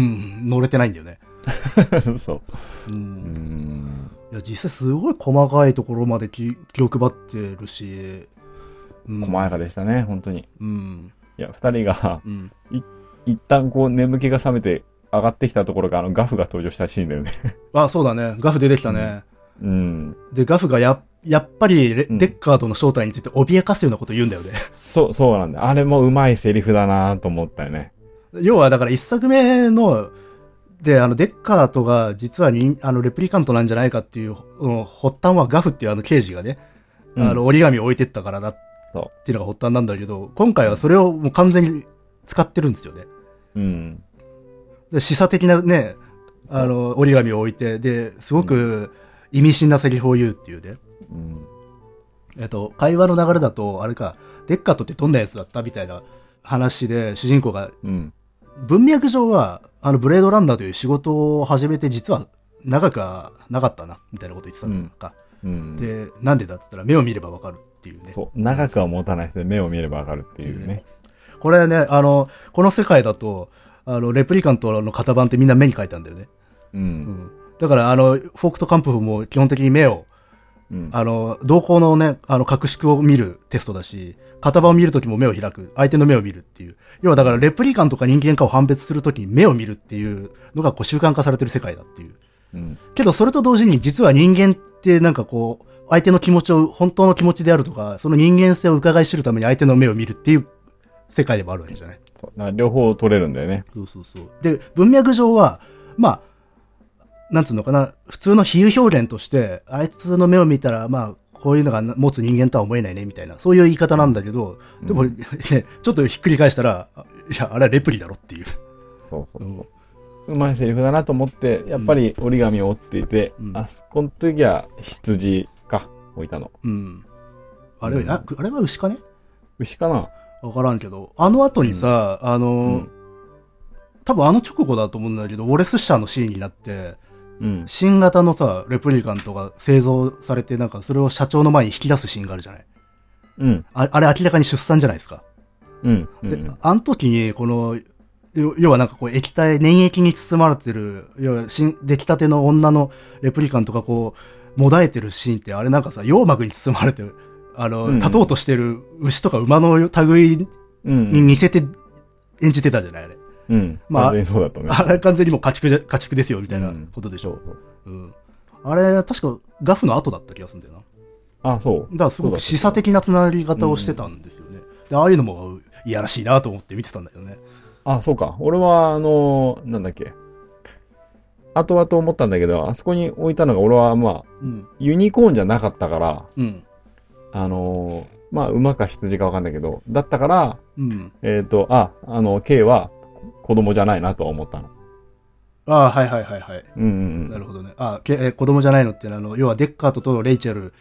乗れてないんだよね。 うん。そう。 う。 うんん。 いや、実際すごい細かいところまで気気を配ってるし、うん。 細やかでしたね、本当に。 うん。 いや、二人が、 うん。 い、一旦こう眠気が覚めて上がってきたところが、あの、ガフが登場したシーンだよね。 あ、そうだね。ガフ出てきたね。 うん。 で、ガフがや、やっぱりレ、 うんデッカードの正体について脅かすようなこと言うんだよね。 そう、そうなんだ。あれもうまいセリフだなと思ったよね。 要は、だから一作目の、で、あの、デッカートが実はにあの、レプリカントなんじゃないかっていう、うん発端はガフっていうあの刑事がね、 うんあの、折り紙を置いてったからだっそていうのが発端なんだけど、今回はそれをもう完全に使ってるんですよね。 う。うん。 で示唆的なね、あの、折り紙を置いて、で、すごく意味深なセリフを言うっていうね。 うん。 えっと、会話の流れだと、あれか、デッカートってどんなやつだったみたいな話で、主人公が、 うん。 文脈上は、あの、ブレードランナーという仕事を始めて、実は長くはなかったな、みたいなこと言ってたのか。 うん。 で、なんでだって言ったら、目を見ればわかるっていうね。 そう。長くは持たないですね。目を見ればわかるっていうね。 これね、あの、この世界だと、あの、レプリカントの型番ってみんな目に書いたんだよね。 う。 うんん。だから、あの、フォークとカンプフも基本的に目を、 うん。 あの、瞳孔のね、あの、格縮を見るテストだし、型番を見るときも目を開く。相手の目を見るっていう。要はだから、レプリカントか人間かを判別するときに目を見るっていうのが、こう、習慣化されてる世界だっていう。 うん。 けど、それと同時に、実は人間ってなんかこう、相手の気持ちを、本当の気持ちであるとか、その人間性を伺い知るために相手の目を見るっていう世界でもあるわけじゃない。 そうだから両方取れるんだよね。 そうそうそう。で、文脈上は、まあ、なんつうのかな、普通の比喩表現として、あいつの目を見たら、まあ、こういうのが持つ人間とは思えないね、みたいな、そういう言い方なんだけど、 うんでも、ね、ちょっとひっくり返したら、いや、あれはレプリだろっていう。 そうそううんそう。うまいセリフだなと思って、やっぱり折り紙を折っていて、 うんあそこの時は羊か、置いたの。 うん。あれは、 うんああれは牛かね牛かな。 わからんけど、あの後にさ、あの、 うん多分あの直後だと思うんだけど、ウォレス社のシーンになって、 うん。 新型のさ、レプリカントが製造されて、なんかそれを社長の前に引き出すシーンがあるじゃない。 うん。 ああれ明らかに出産じゃないですか。 うん。うで、 ん。 あの時に、この、要要はなんかこう液体、粘液に包まれてる、要は新出来たての女のレプリカントがこう、もだえてるシーンって、あれなんかさ、羊膜に包まれて、あの、 うん立とうとしてる牛とか馬の類うん。 に似せて演じてたじゃない、あれ。 うん。 まあ完全にそうだったね。 あれ完全にもう家畜じゃ、家畜ですよ、みたいなことでしょ。 そうそう。 うん。あれ、確かガフの後だった気がするんだよな。 あ、そう。 だからすごく示唆的なつながり方をしてたんですよね。で、ああいうのもいやらしいなと思って見てたんだけどね。 あ、そうか。俺は、あのー、なんだっけ。後々思ったんだけど、あそこに置いたのが、俺はまあ、 うん。 ユニコーンじゃなかったから、 うん。 あのー、まあ、馬か羊かわかんないけど、だったから、 うん。 えっ、と、あ、あの、K は子供じゃないなとは思ったの。 ああ、はいはいはいはい。 うんうんうん。 なるほどね。ああ、けえー子供じゃないのっていうのは、あの、要はデッカートとレイチェル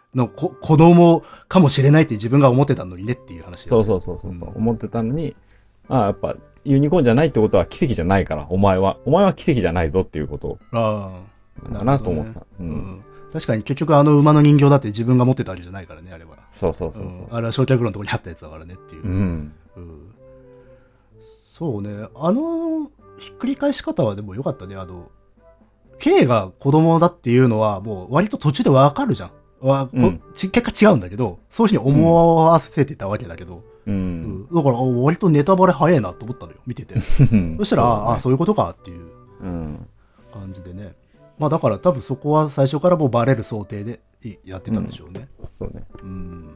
のこ子供かもしれないって自分が思ってたのにねっていう話、ね、 そうそうそうそう、うん、思ってたのに、ああ、やっぱユニコーンじゃないってことは奇跡じゃないから、お前は。お前は奇跡じゃないぞっていうことなんだなと思った。ねうんうん、 確かに結局あの馬の人形だって自分が持ってたわけじゃないからね、あれは。 そうそうそうそう、うん、 あれは焼却炉のところにあったやつだからねっていう。うんうん、そうね、あのひっくり返し方はでも良かったね。あの K が子供だっていうのはもう割と途中でわかるじゃん。わうん、結果違うんだけど、そういうふうに思わせてたわけだけど、うんうん、だから割とネタバレ早いなと思ったのよ、見てて。そしたら、そうね、ああ、そういうことかっていう感じでね。まあだから多分そこは最初からもうバレる想定でやってたんでしょうね。 うん、そうね。うん。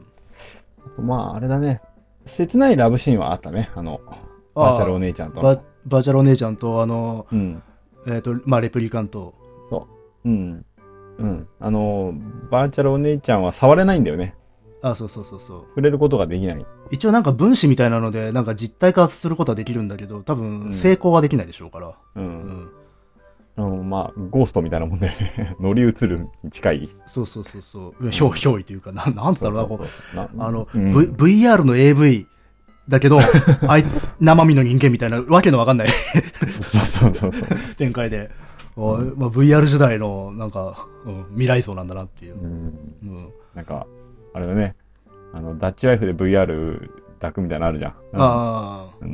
まああれだね。切ないラブシーンはあったね。あの、バーチャルお姉ちゃんと。 バ, バーチャルお姉ちゃんと、あの、うん、えっ、ー、と、まあレプリカント。 そう。うん。うん。あの、バーチャルお姉ちゃんは触れないんだよね。 あ、そうそうそうそう。 触れることができない。 一応なんか分子みたいなので、なんか実体化することはできるんだけど、多分成功はできないでしょうから。うん。うんあの、まあ、ゴーストみたいなもんで、ね、乗り移るに近い。 そうそうそうそう。ひょう、ひょいというか、ななんつったろうな、こう。あの、うん、v、ブイアール の エーブイ だけど、あい、生身の人間みたいな、わけのわかんないそうそうそうそう。 展開で。うん、まあ、ブイアール 時代の、なんか、うん、未来像なんだなっていう。うん。 うん、なんか、あれだね。あの、ダッチワイフで ブイアール 抱くみたいなのあるじゃん。うん、ああ。うん。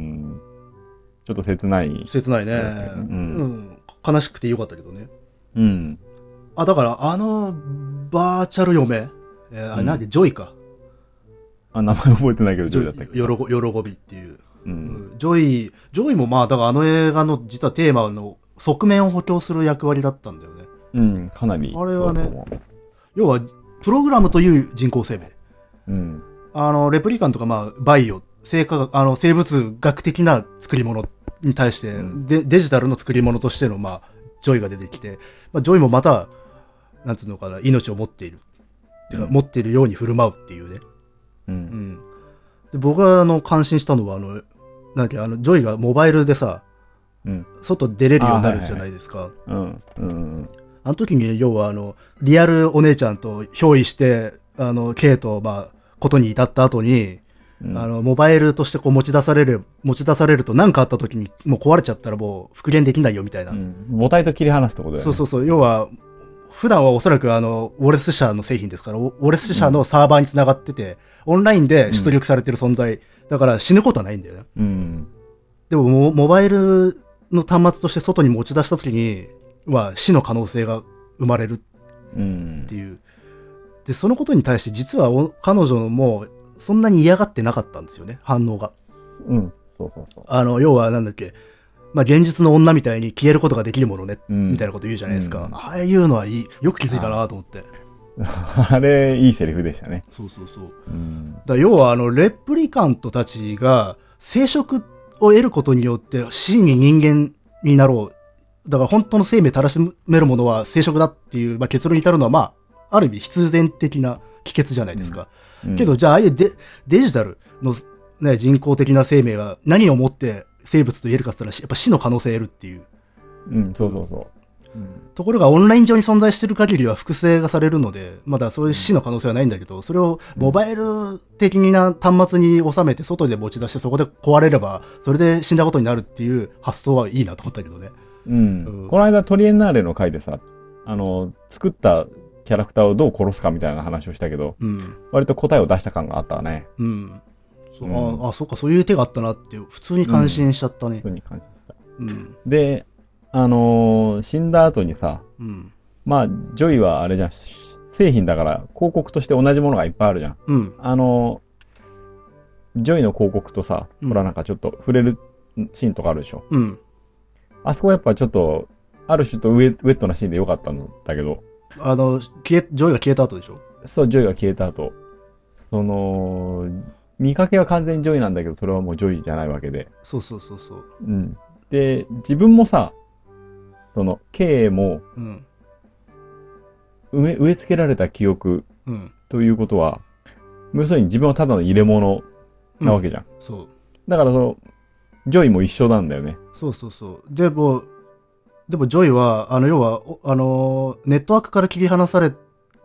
ちょっと切ない。 切ないね。うん。うん悲しくてよかったけどね。うん。あ、だから、あの、バーチャル嫁、えー、あれなんで、ジョイか。 あ、名前覚えてないけど、ジョイだったっけ。 よろご、よろごびっていう。うん。ジョイ、ジョイもまあ、だからあの映画の実はテーマの側面を補強する役割だったんだよね。 うん、かなり。 あれはね、要は、プログラムという人工生命。うん。あの、レプリカンとかまあ、バイオ、生化学、あの、生物学的な作り物に対して、うん、でデジタルの作り物としての、まあ、ジョイが出てきて、まあ、ジョイもまた、なんつうのかな、命を持っている。てか、うん、持っているように振る舞うっていうね。うん。うん、で僕が、あの、感心したのは、あの、なんだっけ、あの、ジョイがモバイルでさ、うん、外出れるようになるじゃないですか。うん。うん。あの時に、要は、あの、リアルお姉ちゃんと憑依して、あの、ケイと、まあ、ことに至った後に、うん、あの、モバイルとしてこう持ち出される、持ち出されると何かあった時にもう壊れちゃったらもう復元できないよみたいな。うん、 母体と切り離すってことだよね。 そうそうそう。要は、普段はおそらくあの、ウォレス社の製品ですから、ウォレス社のサーバーに繋がってて、オンラインで出力されてる存在。うん、だから死ぬことはないんだよね。うん、でもモ、モバイルの端末として外に持ち出した時には死の可能性が生まれるっていう。うん、で、そのことに対して実は彼女もそんなに嫌がってなかったんですよね、反応が。うん。そうそうそう。あの、要はなんだっけ、まあ、現実の女みたいに消えることができるものね、うん、みたいなこと言うじゃないですか。うん、ああいうのはいい、よく気づいたなと思って。 あれ、いいセリフでしたね。 そうそうそう。うん、だ要はあの、レプリカントたちが生殖を得ることによって真に人間になろう。だから本当の生命たらしめるものは生殖だっていう、まあ、結論に至るのは、まあ、ある意味必然的な帰結じゃないですか。うん、けど、じゃあ、ああいうデ、デジタルの、ね、人工的な生命が何をもって生物と言えるかって言ったら、やっぱ死の可能性を得るっていう。 うん、そうそうそう。 うん、ところが、オンライン上に存在している限りは複製がされるので、まだそういう死の可能性はないんだけど、それをモバイル的な端末に収めて、外で持ち出して、そこで壊れれば、それで死んだことになるっていう発想はいいなと思ったけどね。 うん。うん、この間、トリエンナーレの回でさ、あの、作ったキャラクターをどう殺すかみたいな話をしたけど、うん、割と答えを出した感があったわね。うん。 そう、うん、ああ、そうか、そういう手があったなって、普通に感心しちゃったね。うん、 普通に感心した。うん。で、あのー、死んだ後にさ、うん、まあ、ジョイはあれじゃん、製品だから広告として同じものがいっぱいあるじゃん。うん。あのー、ジョイの広告とさ、うん、ほらなんかちょっと触れるシーンとかあるでしょ。うん。あそこはやっぱちょっと、ある種とウェウェットなシーンでよかったんだけど、 あの、消え、ジョイが消えた後でしょ？ そう、ジョイが消えた後。その、見かけは完全にジョイなんだけど、それはもうジョイじゃないわけで。 そうそうそうそう。 うん。で、自分もさ、その、K も、うん、植え、植え付けられた記憶、うん、ということは、要するに自分はただの入れ物なわけじゃん。うん、そう。だからその、ジョイも一緒なんだよね。 そうそうそう。でも、でもジョイは、あの、要は、あの、ネットワークから切り離され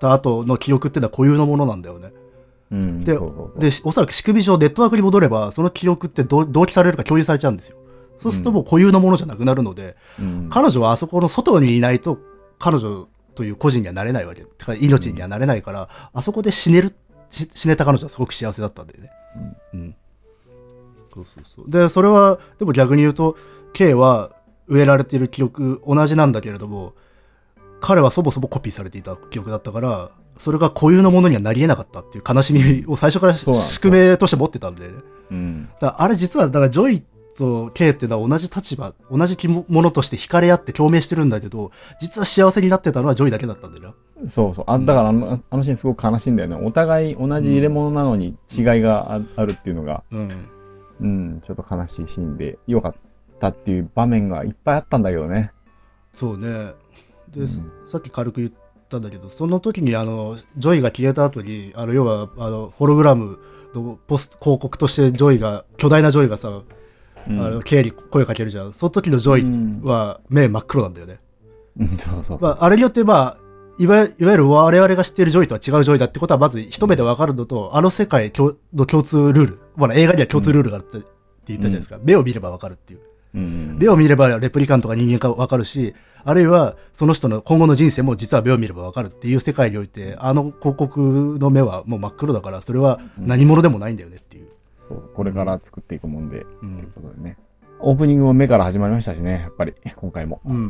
た後の記憶ってのは固有のものなんだよね。 うん。 で、 そうそうそうで、おそらく仕組み上ネットワークに戻れば、その記憶って同同期されるか共有されちゃうんですよ。そうするともう固有のものじゃなくなるので、うん、彼女はあそこの外にいないと、彼女という個人にはなれないわけ。てか命にはなれないから、うん、あそこで死ねる、死ねた彼女はすごく幸せだったんだよね。うん。うん、そうそうそう。で、それは、でも逆に言うと、K は植えられている記憶同じなんだけれども、彼はそもそもコピーされていた記憶だったから、それが固有のものにはなり得なかったっていう悲しみを最初から宿命として持ってたんでね。うん、だからあれ実は、だからジョイと K っていうのは同じ立場、同じものとして惹かれ合って共鳴してるんだけど、実は幸せになってたのはジョイだけだったんだよな。そうそう。あ、だからあの、うん、あのシーンすごく悲しいんだよね。お互い同じ入れ物なのに違いがあるっていうのが、うん、うん、ちょっと悲しいシーンで良かったっていう場面がいっぱいあったんだけどね。 そうね。で、うん、さっき軽く言ったんだけど、その時にあの、ジョイが消えた後に、あの、要は、あの、ホログラムのポスト、広告としてジョイが、巨大なジョイがさ、うん、あの、K に声かけるじゃん。その時のジョイは目真っ黒なんだよね。うん、そうそう。まあ、あれによって、まあ、いわいわゆる我々が知っているジョイとは違うジョイだってことはまず一目でわかるのと、あの世界の共通ルール、まあ、映画には共通ルールがあってって言ったじゃないですか。うん、目を見ればわかるっていう。うん、目を見ればレプリカントが人間かわかるし、あるいはその人の今後の人生も実は目を見ればわかるっていう世界において、あの広告の目はもう真っ黒だから、それは何者でもないんだよねっていう。 うん、そうこれから作っていくもんで、うん、ということでね。オープニングも目から始まりましたしね、やっぱり今回も。うん。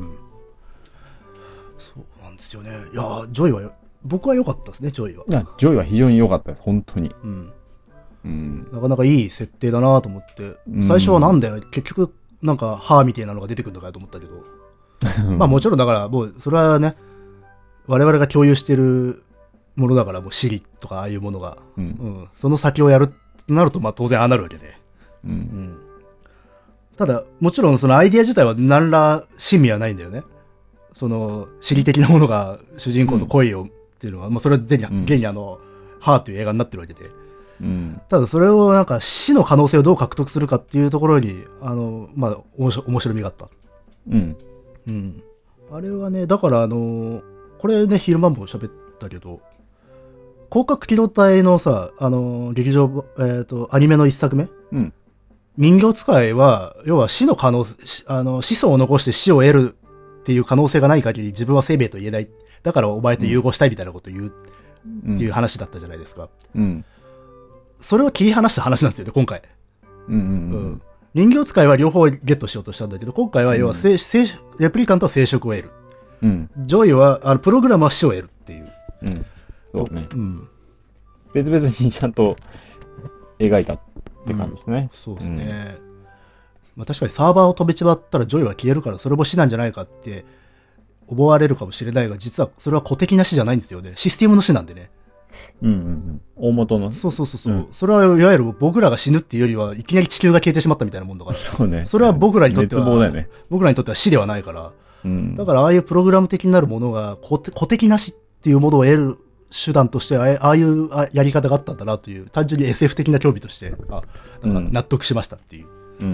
そうなんですよね。いやジョイは僕は良かったですね、ジョイは。 いや、ジョイは非常に良かったです、本当に。うん。 うん、なかなかいい設定だなと思って、最初はなんだよ、うん、結局なんか歯みたいなのが出てくるんだかと思ったけどまあもちろんだからもうそれはね我々が共有してるものだからもうシリとかああいうものが、うんうん、その先をやるとなるとまあ当然ああなるわけで、うんうん、ただもちろんそのアイディア自体は何ら親身はないんだよね。そのシリ的なものが主人公の恋をっていうのは、うん、まあそれは現に、うん、現にあの歯という映画になってるわけで、うん、ただそれをなんか死の可能性をどう獲得するかっていうところにあのまあ面白、面白みがあった。うん。うん。あれはね、だからあのこれね昼間も喋ったけど、広角機動隊のさあの劇場えっ、ー、とアニメの一作目、うん、人形使いは要は死の可能あの子孫を残して死を得るっていう可能性がない限り自分は生命と言えない。だからお前と融合したいみたいなことを言うっていう話だったじゃないですか。うん。うんそれを切り離した話なんですよね、今回。うんうんうんうん、人形使いは両方ゲットしようとしたんだけど、今回は要は、うん、レプリカントは生殖を得る。うん、ジョイは、あの、プログラムは死を得るっていう。うん。 そうね。うん。別々にちゃんと描いたって感じですね。 うん、そうですね。うん、まあ確かにサーバーを飛びちまったらジョイは消えるから、それも死なんじゃないかって思われるかもしれないが、実はそれは個的な死じゃないんですよね。システムの死なんでね。 うんうんうん。大元の。 そうそうそうそう、うん。それはいわゆる僕らが死ぬっていうよりは、いきなり地球が消えてしまったみたいなもんだから。そうね。それは僕らにとっては、だよね、僕らにとっては死ではないから。うん、だからああいうプログラム的になるものが、個的な死っていうものを得る手段として、ああいうやり方があったんだなという、単純に エスエフ 的な興味として、あ、なんか納得しましたっていう、うんうん、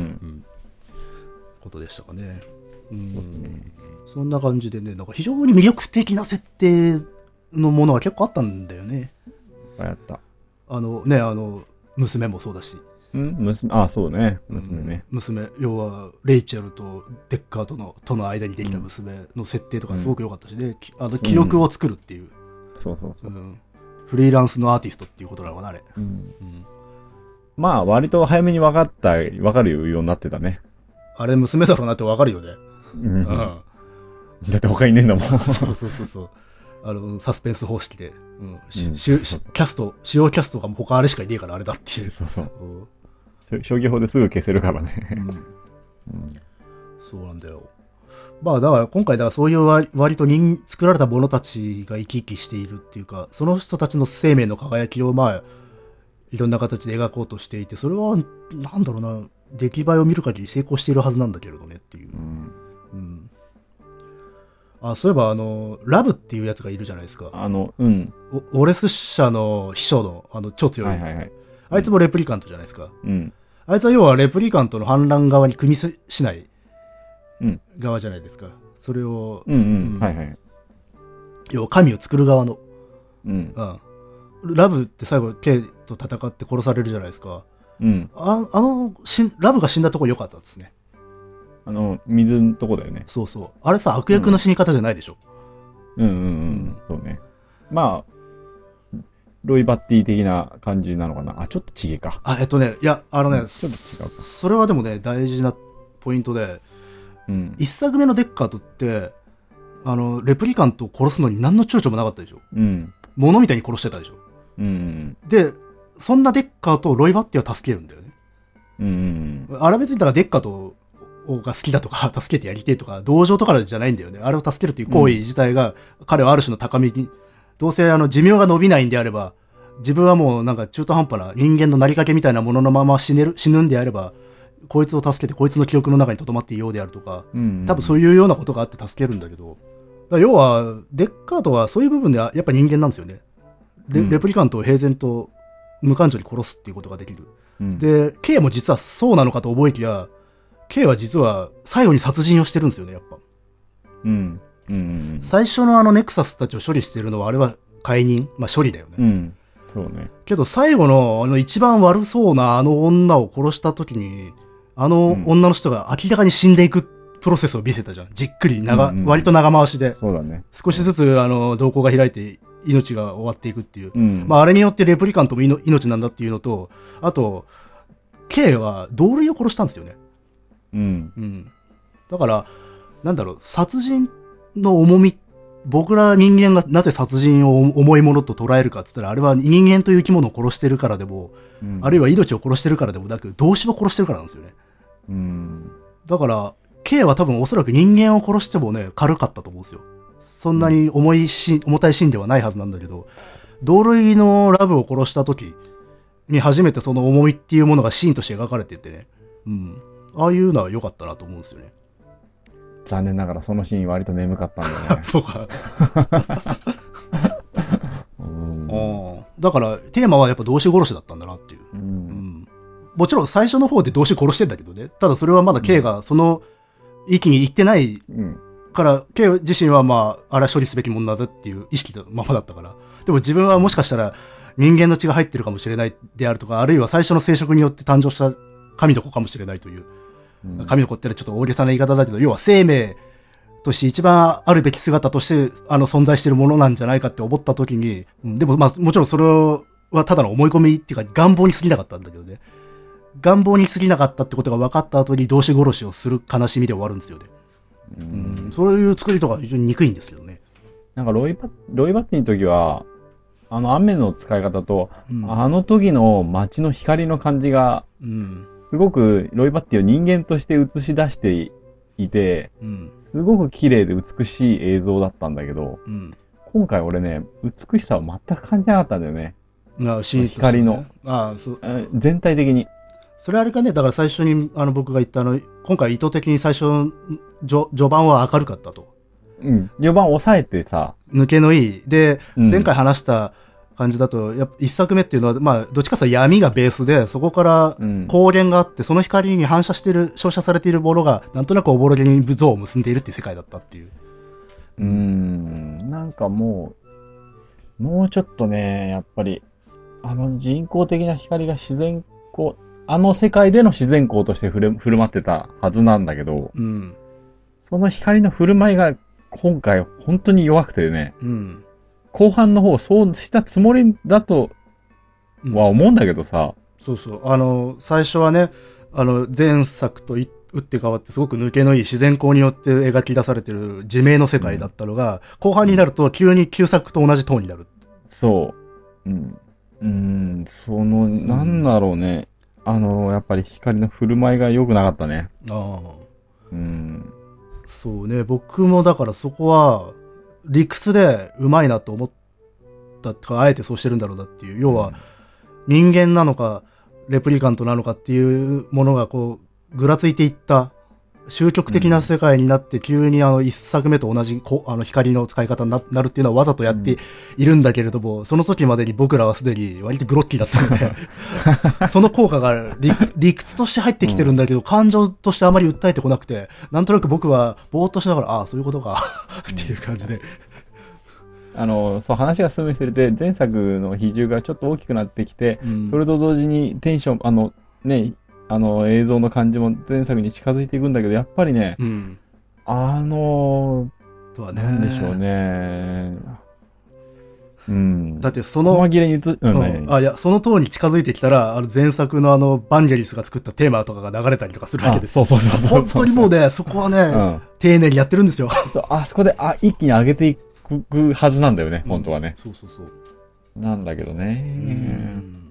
ことでしたかね。うん。そんな感じでね、なんか非常に魅力的な設定のものが結構あったんだよね。 やった。 あのね、あの、娘もそうだし。 ん娘、あ、そうね。娘ね、 うん。娘、要は、レイチェルとデッカーとの、との間にできた娘の設定とかすごく良かったしね。うん、あの、記録を作るっていう、うん。そうそうそう、うん。フリーランスのアーティストっていうことなのかな、あれ。うん。うん、 まあ、割と早めに分かった、分かるようになってたね。 あれ、娘だろうなって分かるよね。うん。うん、 だって他いねえんだもん。 そうそうそうそう。あの、サスペンス方式で。うん。うん、キャスト、使用キャストが他あれしかいねえからあれだっていう。そうそう。 うん、消去法ですぐ消せるからね。うん。うん、 そうなんだよ。まあ、だから今回、だからそういう割割と人、作られた者たちが生き生きしているっていうか、その人たちの生命の輝きを、まあ、いろんな形で描こうとしていて、それは、なんだろうな、出来栄えを見る限り成功しているはずなんだけれどねっていう。うん。うんあ、そういえば、あの、ラブっていうやつがいるじゃないですか。 あの、うん。 オレス社の秘書の、あの、超強い。はいはいはい。あいつもレプリカントじゃないですか。うん。あいつは要はレプリカントの反乱側に組みしない側じゃないですか。それを。うんうん。うん、はいはい。要は神を作る側の。 うん。 うん。ラブって最後、K と戦って殺されるじゃないですか。 うん。 ああのし、ラブが死んだとこ良かったですね。 あの、水のとこだよね。 そうそう。あれさ、悪役の死に方じゃないでしょ。 うんうんうん。うん、そうね。まあ、ロイバッティ的な感じなのかな。あ、ちょっとちげか。 あ、えっとね、いや、あのね、 うん、ちょっと違うか。 それはでもね、大事なポイントで、 うん。 一作目のデッカートって、あの、レプリカントを殺すのに何の躊躇もなかったでしょ。 うん。 物みたいに殺してたでしょ。 うん。 で、そんなデッカーとロイバッティは助けるんだよね。 うん。 あれ別にだからデッカーとが好きだとか、助けてやりてえとか、同情とかじゃないんだよね。あれを助けるという行為自体が、彼はある種の高みに、どうせあの寿命が伸びないんであれば、自分はもうなんか中途半端な人間のなりかけみたいなもののまま死ねる、死ぬんであれば、こいつを助けてこいつの記憶の中に留まっていようであるとか、 うん。 多分そういうようなことがあって助けるんだけど、だ要は、デッカートはそういう部分ではやっぱ人間なんですよね。で、うん、レプリカントを平然と無感情に殺すっていうことができる。うん、で、K も実はそうなのかと思いきや、K は実は最後に殺人をしてるんですよね、やっぱ。 うん。うん。 最初のあのネクサスたちを処理してるのはあれは解任、まあ処理だよね。 うん。そうね。 けど最後のあの一番悪そうなあの女を殺した時に、あの女の人が明らかに死んでいくプロセスを見せたじゃん。じっくり長、うんうん、割と長回しで。 そうだね。 少しずつあの瞳孔が開いて命が終わっていくっていう。 うん、 まああれによってレプリカントも命なんだっていうのと、あと、K は同類を殺したんですよね。 うん。 うん。だから、なんだろう、殺人の重み、僕ら人間がなぜ殺人を重いものと捉えるかって言ったら、あれは人間という生き物を殺してるからでも、うん、あるいは命を殺してるからでもなく、同種を殺してるからなんですよね。 うん。 だから、K は多分おそらく人間を殺してもね、軽かったと思うんですよ。そんなに重いし、重たいシーンではないはずなんだけど、同類のラブを殺した時に初めてその重みっていうものがシーンとして描かれててね。うん。ああいうのは良かったなと思うんですよね。 残念ながらそのシーン割と眠かったんだよね。 そうか。うん、だからテーマはやっぱ同志殺しだったんだなっていう、うんうん。もちろん最初の方で同志殺してんだけどね。ただそれはまだ K がその域に行ってないから、うん、K 自身はまあ、あれは処理すべきものだっていう意識のままだったから。でも自分はもしかしたら人間の血が入ってるかもしれないであるとか、あるいは最初の生殖によって誕生した神の子かもしれないという。うん、神の子ってのはちょっと大げさな言い方だけど、要は生命として一番あるべき姿としてあの存在しているものなんじゃないかって思った時に、うん、でもまあもちろんそれはただの思い込みっていうか願望に過ぎなかったんだけどね。願望に過ぎなかったってことが分かった後に同志殺しをする悲しみで終わるんですよね。うん、うん、そういう作りとか非常に憎いんですけどね。 なんかロイバ、ロイバッティの時は、あの雨の使い方と、うん、あの時の街の光の感じが、うん、すごくロイバッティを人間として映し出していて、うん、すごく綺麗で美しい映像だったんだけど、うん、今回俺ね、美しさを全く感じなかったんだよね。 ああ、 光の。 ああ、そう。 全体的に。 それあれかね、だから最初にあの僕が言ったあの、今回意図的に最初、序盤は明るかったと。 うん。序盤抑えてさ。 抜けのいい。で、うん、前回話した感じだと、やっぱ一作目っていうのは、まあ、どっちかというと闇がベースで、そこから光源があって、その光に反射している、照射されているものが、なんとなくおぼろげに像を結んでいるっていう世界だったっていう。 うーん。なんかもう、もうちょっとね、やっぱり、あの人工的な光が自然光、あの世界での自然光として振る、振る舞ってたはずなんだけど、うん、その光の振る舞いが今回本当に弱くてね、うん、後半の方そうしたつもりだとは思うんだけどさ、 うん、そうそう、あの最初はね、あの前作と打って変わってすごく抜けのいい自然光によって描き出されてる自明の世界だったのが、うん、後半になると急に旧作と同じトーンになる。 そう、うん、うーん、そのなんだろうね、あのやっぱり光の振る舞いが良くなかったね。ああ、 うん。そうね、僕もだからそこは理屈でうまいなと思ったとか、あえてそうしてるんだろうなっていう、要は人間なのかレプリカントなのかっていうものがこうぐらついていった終局的な世界になって、急にあの一作目と同じこあの光の使い方になるっていうのはわざとやっているんだけれども、うん、その時までに僕らはすでに割とグロッキーだったのでその効果が 理, 理屈として入ってきてるんだけど、うん、感情としてあまり訴えてこなくて、なんとなく僕はぼーっとしながら、ああそういうことかっていう感じであの、そう、話が進むにつれて、前作の比重がちょっと大きくなってきて、 うん、 それと同時にテンション、あの、ね、あの、映像の感じも前作に近づいていくんだけど、やっぱりね、 うん。 あの、 とはね。 なんでしょうね。うん。 だってその、 細切れにつ、うん、 うね、 ん、あ、いや、その塔に近づいてきたら、あの前作のあの、バンゲリスが作ったテーマとかが流れたりとかするわけあ、 ですよ。 そうそうそうそう。 本当にもうね、そこはね、 うん。 丁寧にやってるんですよ。 そう、あそこで、あ、一気に上げていくはずなんだよね、本当はね。 そうそうそう。 なんだけどうね。 ん。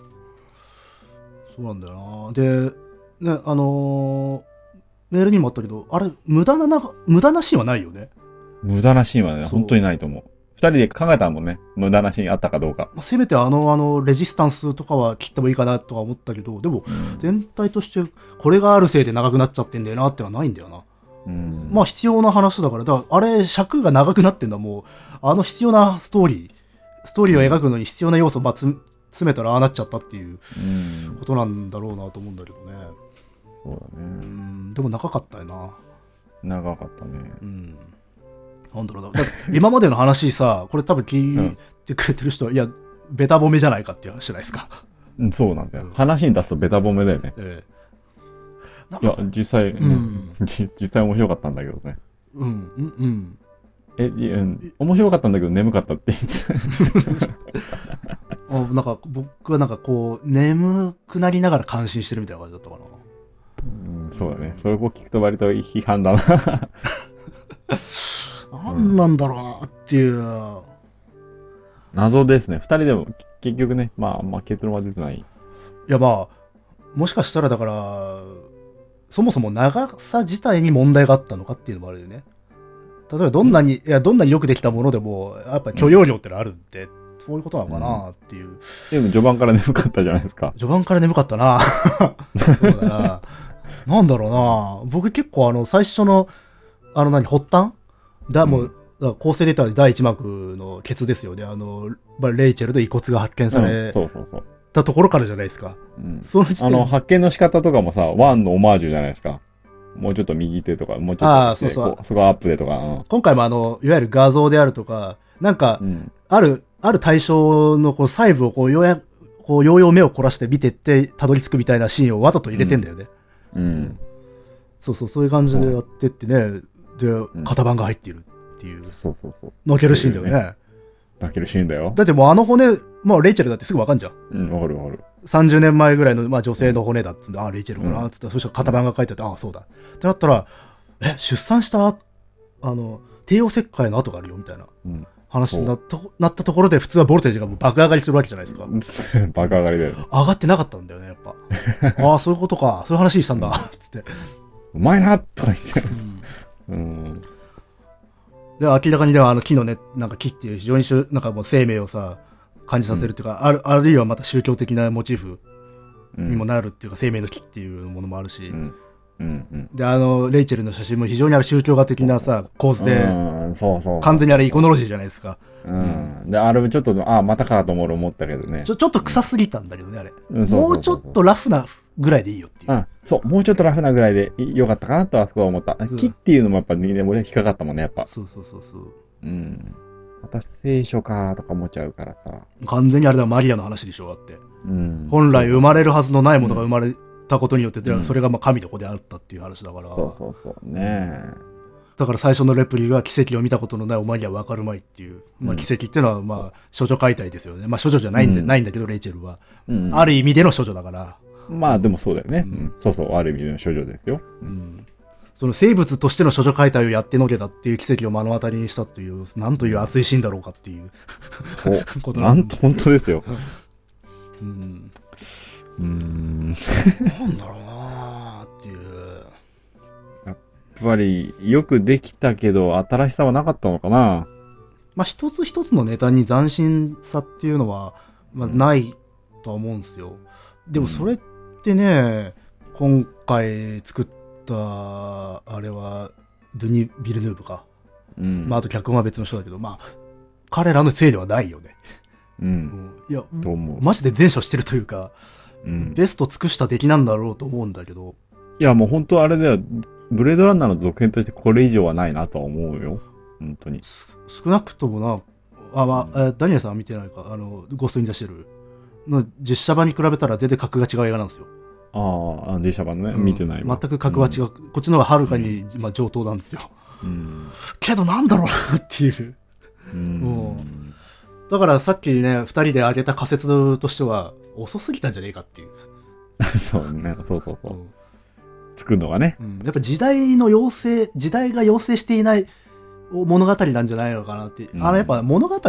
そうなんだよな。で、ね、あのーメールにもあったけど、あれ、無駄なな、無駄なシーンはないよね。 無駄なシーンはね、 そう本当にないと思う。二人で考えたもんね。無駄なシーンあったかどうか。 せめてあの、あの、レジスタンスとかは切ってもいいかなとか思ったけど、でも、 うん。 全体として、これがあるせいで長くなっちゃってんだよなってのはないんだよな。 うん。 まあ必要な話だから、だからあれ、尺が長くなってんのはもう、あの必要なストーリー、ストーリーを描くのに必要な要素をまあつ詰めたらああなっちゃったっていううん。 ことなんだろうなと思うんだけどね。 そうだうね。 ん、でも長かったよな。 長かったね。 うん。なんだろうな。だって今までの話さ、これ多分聞いてくれてる人は、いや、ベタ褒めじゃないかっていう話じゃないですか。 うん、そうなんだよ。 うん話に出すとベタ褒めだよね。 ええ。 いや、実際ね、 うんじ実際面白かったんだけどね。 うん、うん、うん。 え、いやうん面白かったんだけど眠かったって言って。 あなんか僕はなんかこう、眠くなりながら感心してるみたいな感じだったかな。 うん、そうだね。それを聞くと割と批判だな。 なんなんだろうなっていう。 謎ですね。二人でも結局ね、まあ、まあ結論は出てない。 いやまあ、もしかしたらだから、そもそも長さ自体に問題があったのかっていうのもあるよね。例えばどんなに、いや、どんなによくできたものでも、やっぱ許容量ってのあるんで、そういうことなのかなっていう。 でも序盤から眠かったじゃないですか。 序盤から眠かったなそうだな。なんだろうな僕結構あの、最初の、あの何、発端だ、もう、 うんだから構成データで第一幕のケツですよね。あの、まあレイチェルの遺骨が発見さうん、 れそうそうそう。 たところからじゃないですか。 うん、 その時点あの、発見の仕方とかもさ、ワンのオマージュじゃないですか。もうちょっと右手とか、もうちょっと、 ああそうそうこそこアップでとか。うん。 今回もあの、いわゆる画像であるとか、なんかう、ん。 ある、ある対象のこう細部をこう、ようや、こう、ようよう目を凝らして見てって、たどり着くみたいなシーンをわざと入れてんだよね。 うん。 そうそう、そういう感じでやってってね、で、 ん型番が入っているっていう、 そうそうそう。 泣けるシーンだよね。 泣けるシーンだよ。 だってもうあの骨、まあレイチェルだってすぐわかんじゃん。 うん、わかるわかる。 さんじゅうねんまえぐらいの、まあ、女性の骨だっつうんで、ああ、レイチェルかなっつったら、そしたら型番が書いてあって、ああ、そうだ。ってなったら、え、出産した、あの、帝王切開の跡があるよ、みたいなうん。 話になったなったところで、普通はボルテージがもう爆上がりするわけじゃないですか。 バカ上がりだよね。 上がってなかったんだよね、やっぱ。ああ、そういうことか。そういう話したんだ、つって。 うまいなとか言って。 うんうん。 で、明らかにではあの木のね、なんか木っていう非常にしゅなんかもう生命をさ、感じさせるっていうか、ある、あるいはまた宗教的なモチーフうんにもなるっていうか、生命の木っていうものもあるし、 うん。うん。うん。 で、あの、レイチェルの写真も非常にある宗教画的なさ、構図で、 うん、そうそう。 完全にあれイコノロジーじゃないですか。 うん。で、あれもちょっと、あ、またかと思う思ったけどね。 ちょ、ちょっと臭すぎたんだけどね、あれ。 うんそうそうそうもうちょっとラフなぐらいでいいよっていう。 うん、そう、もうちょっとラフなぐらいでよかったかなとはそこは思った。 ん木っていうのもやっぱ人間俺は引っかかったもんね、やっぱ。 そうそうそうそう。 うん。また聖書かとか思っちゃうからさ。 完全にあれだ、マリアの話でしょ、だって。 うん。 本来生まれるはずのないものが生まれたことによって、 うんそれがまあ神の子であったっていう話だから。 そうそうそう。ねだから最初のレプリが奇跡を見たことのないお前には分かるまいっていう。まあ奇跡っていうのはまあ処女解体ですよね。まあ処女じゃないんで、 うんないんだけど、レイチェルは。 え。うん。 ある意味での処女だから。 まあでもそうだよね。 ううんん。そうそう、ある意味での処女ですよ。 うんその生物としての処女解体をやってのけたっていう奇跡を目の当たりにしたという、なんという熱いシーンだろうかっていうそう。 ことなんと、本当ですよ。 うん。 うーん。 なんだろうなーっていう。 やっぱり、よくできたけど、新しさはなかったのかな。 まあ一つ一つのネタに斬新さっていうのは、まあないとは思うんですよ。でもそれってね、今回作ったあれは、ドゥニ・ビルヌーブか。 うん。 まああと脚本は別の人だけど、まあ、彼らのせいではないよね。 う。 うんんいや、 と思う。 マジで前処してるというか、 うん。 ベスト尽くした出来なんだろうと思うんだけど、 いや、もう本当あれだよ。ブレードランナーの続編としてこれ以上はないなとは思うよ。本当に。 す少なくともな、 あ、まあ、えーダニエルさんは見てないか、あの、ゴーストインザシェルの実写版に比べたら全然格が違う映画なんですよ。 ああ、実写版ね、 うん見てないわ。 全く格は違う。こっちの方がはるかに、まあ、上等なんですよ。 うん。 けどなんだろうなっていう。 ううんん。 だからさっきね、二人で挙げた仮説としては、遅すぎたんじゃねえかっていう。 そうね、そうそうそうう。 ん作るのがね。 うん、やっぱ時代の要請、時代が要請していない物語なんじゃないのかなって。 うんあのやっぱ物語って、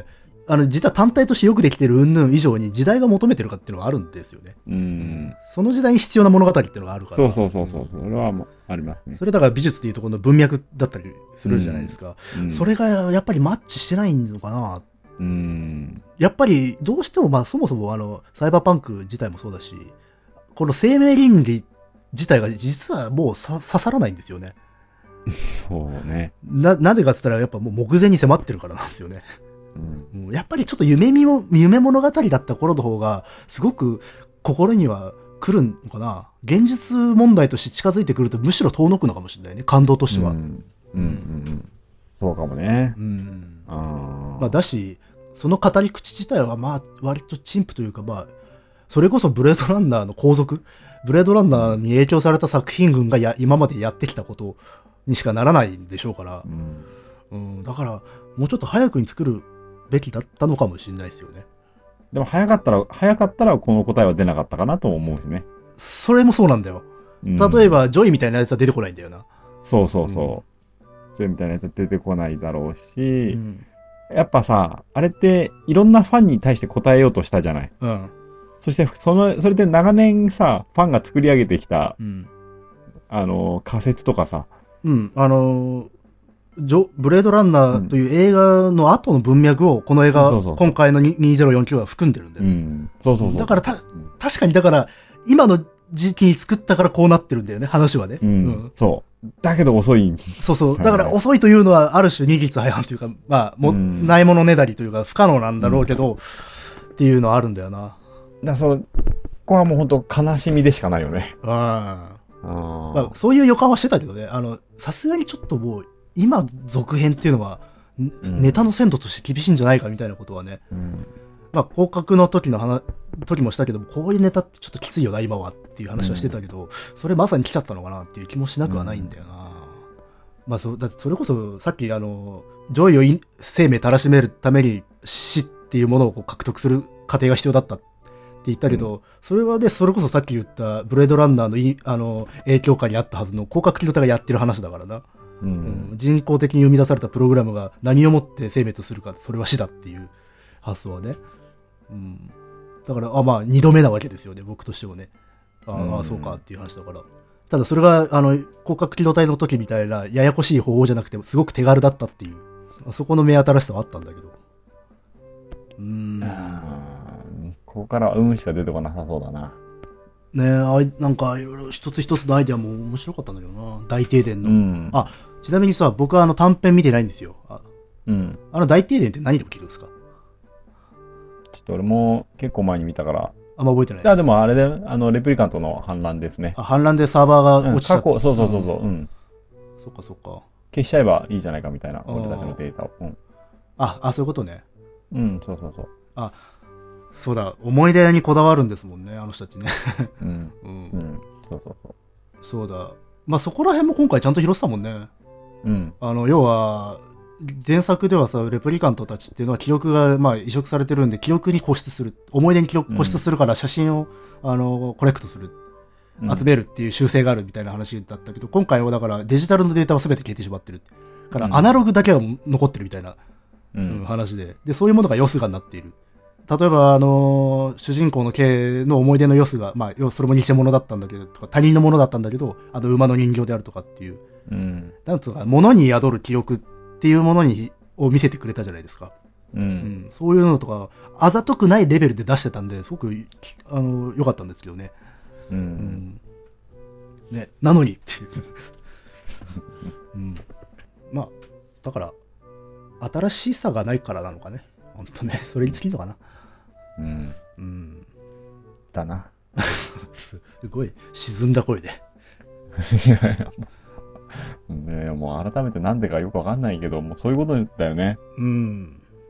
あの実は単体としてよくできてる云々以上に時代が求めてるかっていうのがあるんですよね。 うん。 その時代に必要な物語っていうのがあるから。 そうそうそうそう。それはもうありますね。 それだから美術っていうところの文脈だったりするじゃないですか。 うんそれがやっぱりマッチしてないのかな。 うん。 やっぱりどうしてもまあそもそもあのサイバーパンク自体もそうだし、この生命倫理自体が実はもうさ刺さらないんですよね。 そうね。 な、なぜかって言ったらやっぱもう目前に迫ってるからなんですよね。 うん。 うんやっぱりちょっと夢見も、夢物語だった頃の方が、すごく心には来るのかな。現実問題として近づいてくるとむしろ遠のくのかもしれないね。感動としては。 うん。うん。うんうん。そうかもね。 うん。 あまあだし、その語り口自体はまあ割と陳腐というかまあ、それこそブレードランナーの後続、ブレードランナーに影響された作品群がや今までやってきたことにしかならないんでしょうからう、ん。 うん、だからもうちょっと早くに作るべきだったのかもしれないですよね。 でも早かったら、早かったらこの答えは出なかったかなとも思うしね。 それもそうなんだよ。 うん例えば、ジョイみたいなやつは出てこないんだよな。 そうそうそう。それみたいなやつ出てこないだろううし、 ん。 やっぱさ、あれっていろんなファンに対して答えようとしたじゃない。 うん。 そして、その、それで長年さ、ファンが作り上げてきた、 うん。 あの、仮説とかさ、 うん。あのージョ、ブレードランナーという映画の後の文脈を、この映画、 そうそうそう今回のにせんよんじゅうきゅうは含んでるんだよ。 うん。そうそうそう。 だからた、 うん確かにだから、今の時期に作ったからこうなってるんだよね、話はね。 うん。そう。だけど遅い。 そうそう。だから遅いというのは、ある種二律背反というか、まあ、も、 うんないものねだりというか、不可能なんだろうけど、っていうのはあるんだよな。 だからそう、ここはもう本当悲しみでしかないよね。 ああ。 あまあ、そういう予感はしてたけどね、あの、さすがにちょっともう、今、続編っていうのは、んんネタの鮮度として厳しいんじゃないかみたいなことはね、 うん。 まあ、広角の時の話、時もしたけども、こういうネタってちょっときついよな、今はっていう話はしてたけど、それまさに来ちゃったのかなっていう気もしなくはないんだよな。まあ、そう、だってそれこそ、さっきあの、上位をい生命たらしめるために死っていうものをこう獲得する過程が必要だったって言ったけど、 うそれはね、それこそさっき言ったブレードランナーのいあの影響下にあったはずの広角機動隊がやってる話だからな。 ううんん、人工的に生み出されたプログラムが何をもって生命とするか、それは死だっていう発想はね。うん。だから、あ、まあ、二度目なわけですよね、僕としてもね。あ、 うんあ、そうかっていう話だから。ただ、それが、あの、広角機動隊の時みたいな、ややこしい方法じゃなくて、すごく手軽だったっていう、そこの目新しさはあったんだけど。うーん。 うんここからは運しか出てこなさそうだな。 ねえ、あいなんか、いろいろ一つ一つのアイデアも面白かったんだけどな。大停電の。 うん。 あ、ちなみにさ、僕はあの短編見てないんですよ。あうん。 あの大停電って何で起きるんですか？ ちょっと俺も結構前に見たから。 あんま覚えてない。 いや、でもあれで、あの、レプリカントの反乱ですね。 あ、反乱でサーバーがうん落ちちゃった。 過去、そうそうそうそう、 んうん。 そっかそっか。 消しちゃえばいいじゃないかみたいな、 あー俺たちのデータを。うん。 あ、あ、そういうことね。 うん、そうそうそう。 そうだ、思い出にこだわるんですもんね、あの人たちね。 うん。 うんう。ん。そうそうそそうだ。まあ、そこら辺も今回ちゃんと拾ってたもんね。 う。うん。 あの、要は、前作ではさ、レプリカントたちっていうのは記憶が、まあ、移植されてるんで、記憶に固執する。思い出に記憶固執するから写真を、あの、コレクトする。 うん集めるっていう習性があるみたいな話だったけど、今回はだからデジタルのデータは全て消えてしまってる。から、 うんアナログだけが残ってるみたいな、 ううんん。 話で。で、そういうものがヨスがになっている。例えば、あのー主人公の K の思い出のヨスが、まあ、要それも偽物だったんだけど、とか他人のものだったんだけど、あの馬の人形であるとかっていう、 うん。 なんつうか、物に宿る記憶っていうものに、を見せてくれたじゃないですか。 う。 うんん。そういうのとか、あざとくないレベルで出してたんで、すごく、あの、良かったんですけどね。 う。 うんん。ね、なのにっていう。うん。まあ、だから、新しさがないからなのかね。ほんとね。それに尽きるのかな。 うん。 うん。 だな。 すごい、沈んだ声で。 いやいや、もう、ね、もう改めてなんでかよくわかんないけど、もうそういうことだよね。 うん。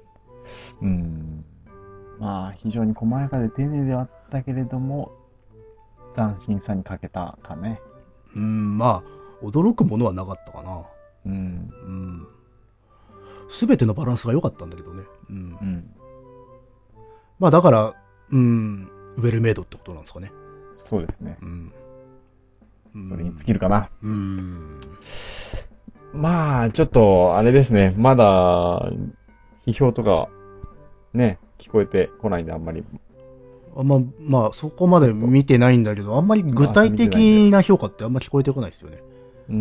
うん。まあ、非常に細やかで丁寧ではあったけれども、斬新さに欠けたかね。 うん、まあ、驚くものはなかったかな。 うん。 うん。すべてのバランスが良かったんだけどね。うん。 うん。 まあだから、うん、ウェルメイドってことなんですかね。 そうですね。 うん。 それに尽きるかな。 うん。 まあ、ちょっと、あれですね。まだ、批評とか、ね、聞こえてこないんで、あんまり。 あんま、まあ、そこまで見てないんだけど、あんまり具体的な評価ってあんま聞こえてこないですよね。 うん、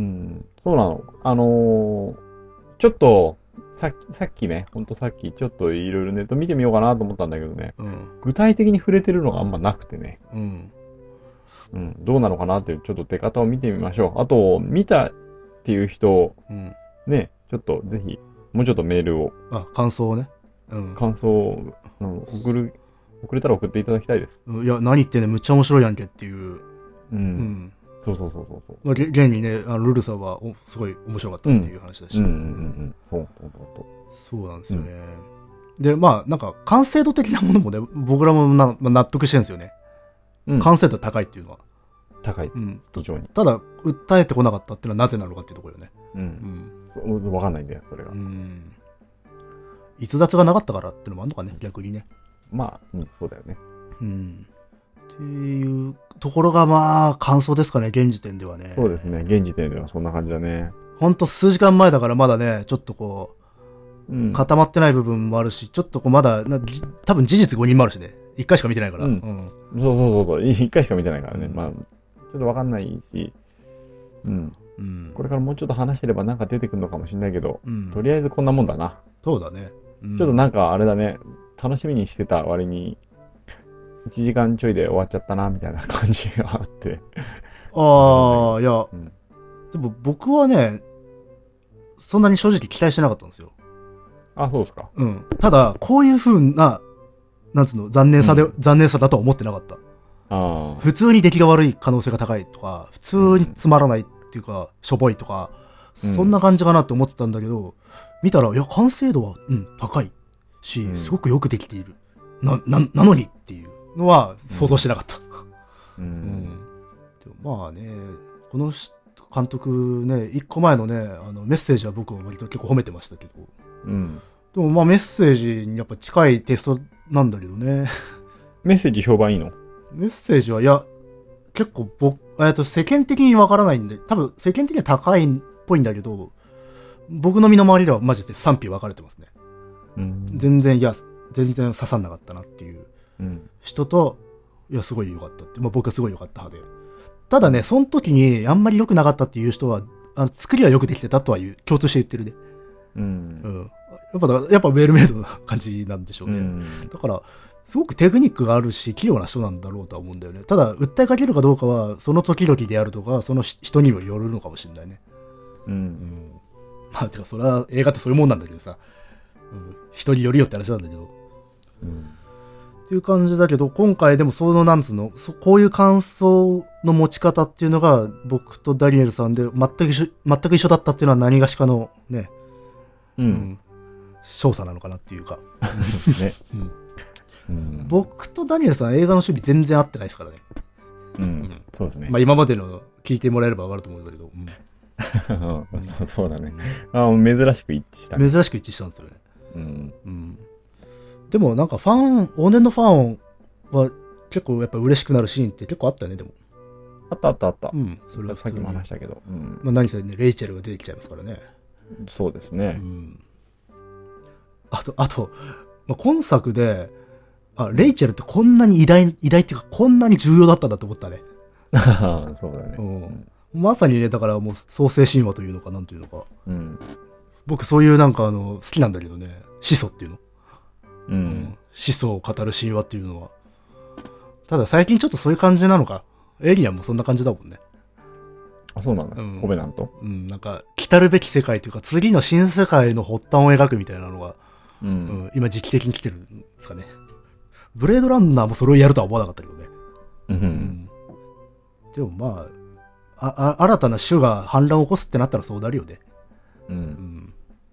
そうなの。あのー、ちょっと、さっき、さっきね、ほんとさっき、ちょっといろいろネット見てみようかなと思ったんだけどね、 うん。 具体的に触れてるのがあんまなくてね、 うん。 うん、どうなのかなっていう、ちょっと出方を見てみましょう。あと、見たっていう人、 うん。 ね、ちょっとぜひ、もうちょっとメールを、 あ、感想をね。うん。 感想を、うん、送る、送れたら送っていただきたいです。 いや、何言ってんねん、むっちゃ面白いやんけっていう。 う。 うんん。 そうそうそうそうそう。 まあ、げ現にね、あのルルさんはおすごい面白かったっていう話だし。 うんうんうんうん。そうそうそうそう。 そうなんですよね。で、まあ、なんか、完成度的なものもね、僕らもな、まあ、納得してるんですよね。 うん。 完成度高いっていうのは。 高いです。 うん。 非常に。 ただ、訴えてこなかったっていうのはなぜなのかっていうところよね。 う。 うんん。 うんわかんないんだよ、それがう。ん。逸脱がなかったからっていうのもあるのかね、逆にね。 まあ、うん、そうだよね。 うん。っていうところがまあ、感想ですかね、現時点ではね。 そうですね。現時点ではそんな感じだね。 ほんと数時間前だからまだね、ちょっとこう、 うん。 固まってない部分もあるし、ちょっとこうまだ、なじ多分事実ごにんもあるしね。いっかいしか見てないから。 ううんん。 そうそうそうそう。一回しか見てないからね。 うんまあ、ちょっとわかんないし、うん。 うん。 これからもうちょっと話してればなんか出てくるのかもしれないけど、 うん。 とりあえずこんなもんだな。 そうだね。うんちょっとなんかあれだね。楽しみにしてた割に、いちじかんちょいで終わっちゃったな、みたいな感じがあって。 ああ、いや、 うん。 でも僕はね、そんなに正直期待してなかったんですよ。 あ、そうですか。 うん。ただ、こういう風な、なんつうの、残念さで、 うん残念さだとは思ってなかった。 ああ。 普通に出来が悪い可能性が高いとか、普通につまらないっていうか、しょぼいとか、 うんそんな感じかなって思ってたんだけど、見たら、いや、完成度は、うん、高いし、 うんすごくよくできている。な、な、なのにっていうのは想像してなかった。 ううんん。でもまあね、このし監督ね、一個前のね、あの、メッセージは僕は割と結構褒めてましたけど、 うん。 でもまあメッセージにやっぱ近いテストなんだけどね。 メッセージ評判いいの？ メッセージは、いや、結構僕、えっと、世間的にわからないんで、多分世間的には高いっぽいんだけど、僕の身の回りではマジで賛否分かれてますね。 うん。 全然、いや、全然刺さんなかったなっていううん。 人と、いや、すごい良かったって。まあ僕はすごい良かった派で。ただね、その時にあんまり良くなかったっていう人は、あの、作りはよくできてたとは言う、共通して言ってるね。 う。 うんん。やっぱだ、やっぱウェルメイドな感じなんでしょうね。 うん。 だから、すごくテクニックがあるし、器用な人なんだろうとは思うんだよね。ただ、訴えかけるかどうかは、その時々であるとか、その人にもよるのかもしれないね。 う。 うんん。まあ、てか、それは映画ってそういうもんなんだけどさ、うん、人によるよって話なんだけど。 うんっていう感じだけど、今回でもその、なんつうの、そこういう感想の持ち方っていうのが、僕とダニエルさんで全く一緒、全く一緒だったっていうのは何がしかのね、 う。 うんん、勝者なのかなっていうか。 ね。 うんうん。 僕とダニエルさんは映画の趣味全然合ってないですからね。 うん。そうですね。 まあ今までの聞いてもらえればわかると思うんだけど、うんそうそうだね。あ珍しく一致したね。 珍しく一致したんですよね。 うん。 うん。でもなんかファン、往年のファンは結構やっぱ嬉しくなるシーンって結構あったよね、でも。 あったあったあったう。ん。それは普通にさっきも話したけど。うん。 まあ何せね、レイチェルが出てきちゃいますからね。 そうですうね。 ん。あと、あと、まあ、今作で、あ、レイチェルってこんなに偉大、偉大っていうかこんなに重要だったんだと思ったね。 そうだね。 うん。まさにね、だからもう創世神話というのかなんというのか。 うん。 僕そういうなんかあの、好きなんだけどね。始祖っていうの。 う。 うん始祖を語る神話っていうのは。ただ最近ちょっとそういう感じなのか。エイリアンもそんな感じだもんね。 あ、そうなんだ。 うんコベナント。 うん、なんか、来たるべき世界というか、次の新世界の発端を描くみたいなのが、 う。 うんん、今時期的に来てるんですかね。ブレードランナーもそれをやるとは思わなかったけどね。 う。 うんん。でもまあ、あ、あ新たな種が反乱を起こすってなったらそうなるよね。 う。 うんん。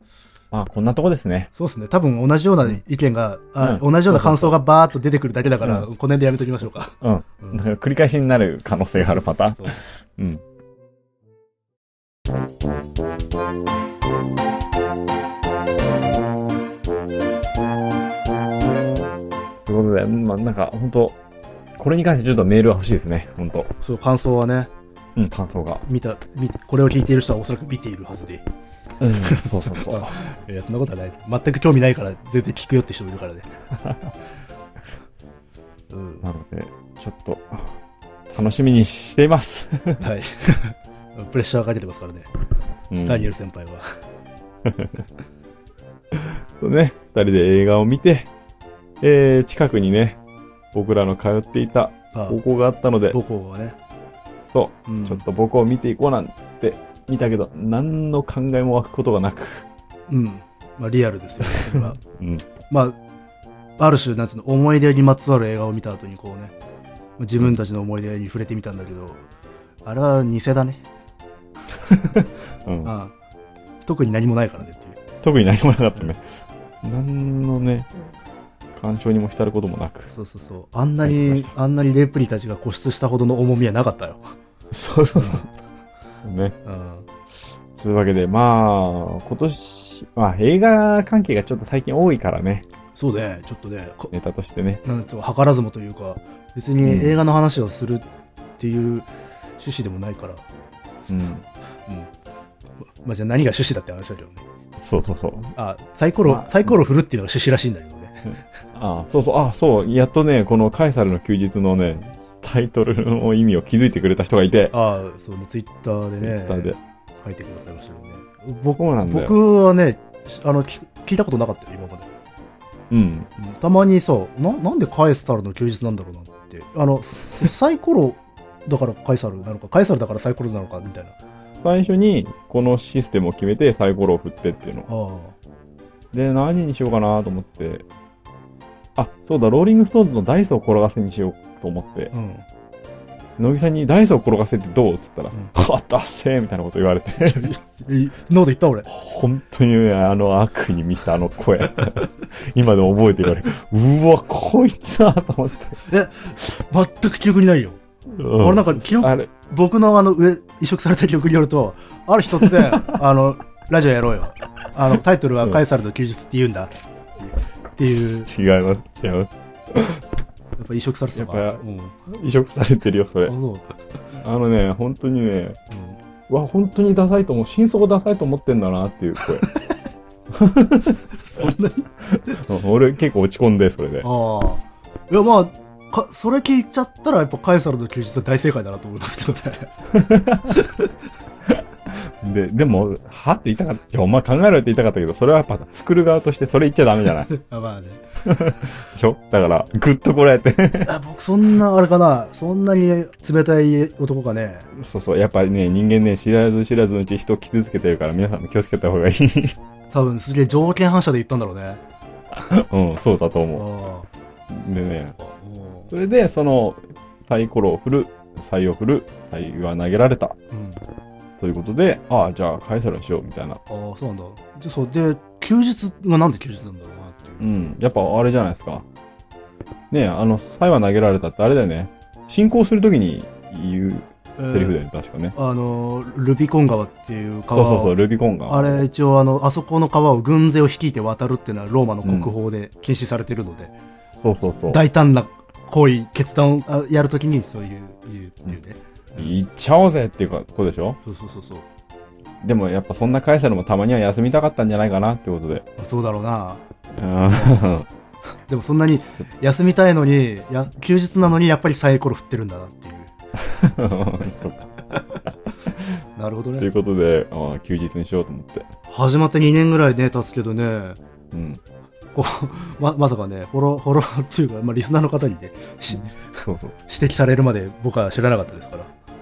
まあ、こんなとこですね。 そうですね。多分同じような意見が、あうん同じような感想がバーっと出てくるだけだから、 うこの辺でやめときましょうか。 うん。 うんだから繰り返しになる可能性があるパターン。 そうそうそううん。ということで、まあ、なんか、本当これに関してちょっとメールは欲しいですね。本当そう、感想はね、 うん、感想が。 見た、見これを聞いている人はおそらく見ているはずで。 うん、そうそうそう。 いや、そんなことはない。全く興味ないから全然聞くよって人もいるからね。うん、 なので、ちょっと、楽しみにしています。 はい。プレッシャーかけてますからね。 うん、 ダニエル先輩は。 そうね、二人で映画を見て、えー、近くにね、僕らの通っていた高校があったので、 母校はね。 そう、 うん、 ちょっと僕を見ていこうなんて見たけど、何の考えも湧くことがなく。 うん。まあ、リアルですよ、それは。 うん。 まあ、ある種、なんつうの、思い出にまつわる映画を見た後にこうね、自分たちの思い出に触れてみたんだけど、あれは偽だね。 うん、 ああ特に何もないからねっていう。 特に何もなかったね。何のね、干渉にも浸ることもなく。 そうそうそう。あんなに、あんなにレプリたちが固執したほどの重みはなかったよ。 そうそうそう。ね。 うん。 というわけで、まあ、今年、まあ映画関係がちょっと最近多いからね。 そうね、ちょっとね、 ネタとしてね。 なんと、図らずもというか、別に映画の話をするっていう趣旨でもないから。 うん。うん。 まあ、じゃあ何が趣旨だって話だけどね。 そうそうそう。 あ、サイコロ、まあ、サイコロ振るっていうのが趣旨らしいんだけどね。 ああ、そうそう、あそう、やっとね、このカエサルの休日のね、タイトルの意味を気づいてくれた人がいて。 ああ、そうね、ツイッターでね。 ツイッターで。 書いてくださいましたよね。僕なんだよ僕はね、あの、聞いたことなかったよ、今まで。 うん。 たまにさ、な、なんでカエサルの休日なんだろうなって。あの、サイコロだからカエサルなのか、カエサルだからサイコロなのか、みたいな。 最初に、このシステムを決めてサイコロを振ってっていうの。 ああ。 で、何にしようかなと思って、あ、そうだ、ローリングストーンズのダイスを転がせにしようと思って、 うん。 乃木さんにダイスを転がせってどうって言ったら、 うん、 はっ、ダッセーみたいなこと言われて。 そんなこと言った俺。 本当にね、あの悪意に満ちたあの声。今でも覚えてるから、うわ、こいつだと思って。 え、全く記憶にないよ。うん、俺なんか記憶、僕のあの上、移植された記憶によると、ある日突然、あの、ラジオやろうよ。あの、タイトルはカエサルの休日って言うんだ。っていう。 違います、違います。 やっぱ移植されてたかやっぱ、うん、移植されてるよ、それ。あ, そうあのね、本当にね、うん、わ、本当にダサいと思う、真相をダサいと思ってんだなっていう声。 そんなに俺結構落ち込んで、それで。 ああ。いや、まあ、か、それ聞いちゃったら、やっぱカエサルの休日は大正解だなと思いますけどね。 で、でも、はって言いたかった。お前考えろって言いたかったけど、それはやっぱ作る側としてそれ言っちゃダメじゃない。 あまあね。 でしょだから、ぐっとこらえて。 あ僕、そんな、あれかな、そんなに冷たい男かね。 そうそう、やっぱりね、人間ね、知らず知らずのうち人を傷つけてるから、皆さんも気をつけた方がいい。 多分、すげえ条件反射で言ったんだろうね。 うん、そうだと思う。でね、それで、その、サイコロを振る、サイを振る、サイは投げられた。うんということで、ああ、じゃあ、カエサルにしよう、みたいな。 ああ、そうなんだ。で、そう、で、休日がなんで休日なんだろうなっていう。 うん。やっぱ、あれじゃないですか。ねえ、あの、サイは投げられたってあれだよね。進行するときに言うセリフだよね、えー、確かね。 あの、ルビコン川っていう川そうそうそう、ルビコン川。 あれ、一応、あの、あそこの川を軍勢を率いて渡るっていうのは、ローマの国法で禁止されてるので。 うん、そうそうそう。 大胆な行為、決断をやるときに、そういう、言うっていうね。うん行っちゃおうぜっていうことでしょ。 そうそうそうそう。 でもやっぱそんなカエサルもたまには休みたかったんじゃないかなってことで。 そうだろうな。でもそんなに休みたいのに、や休日なのにやっぱりサイコロ振ってるんだなっていう。なるほどね。 ということで、あ休日にしようと思って。 始まってにねんぐらいね、経つけどね。うん。こうま、まさかね、フォロー、フォローっていうか、まあ、リスナーの方にね、し、そうそう指摘されるまで僕は知らなかったですから。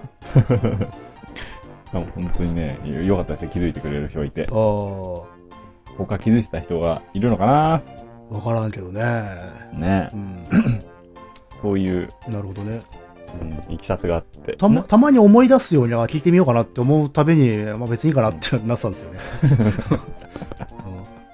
でも本当にね、よかったですね、気づいてくれる人がいて。ああ。他気づいてた人がいるのかな。 わからんけどね。 ね、うん、そういう。 なるほどね。 うん、いきさつがあって。 たま、たまに思い出すようには聞いてみようかなって思うたびに、まあ別にいいかなってなってたんですよね。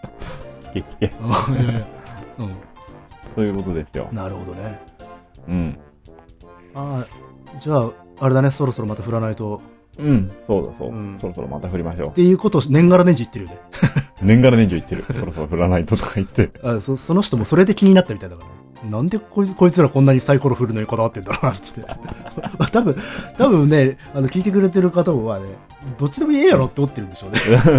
け聞け。 あいやいやうん。 そういうことですよ。 なるほどね。 うん。 ああ、じゃあ、あれだね、そろそろまた振らないと。 うん、そうだそう。 うんそろそろまた振りましょうっ。ていうことを年がら年中言ってるよね。 年がら年中言ってる。そろそろ振らないととか言って。 あそその人もそれで気になったみたいだからね。なんでこいつこいつらこんなにサイコロ振るのにこだわってんだろうなってって。多分、多分ね、あの、聞いてくれてる方もはね、どっちでもいいやろって思ってるんでしょうね。 うん、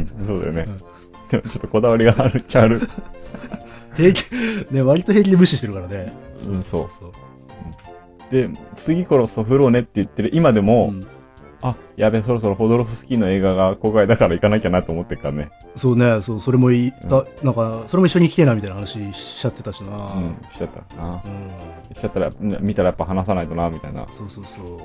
そうだよね。でもちょっとこだわりがあるっちゃある。 平気、ね、割と平気で無視してるからね。 そうそうそう。で、次こそ振ろうねって言ってる今でも、うん、あ、やべ、そろそろホドロフスキーの映画が公開だから行かなきゃなと思ってるからね。 そうね、そう、それも言った、うん、なんか、それも一緒に来てなみたいな話しちゃってたしな。 うん、しちゃったな。うん。しちゃったら、見たらやっぱ話さないとな、みたいな。 そうそうそう。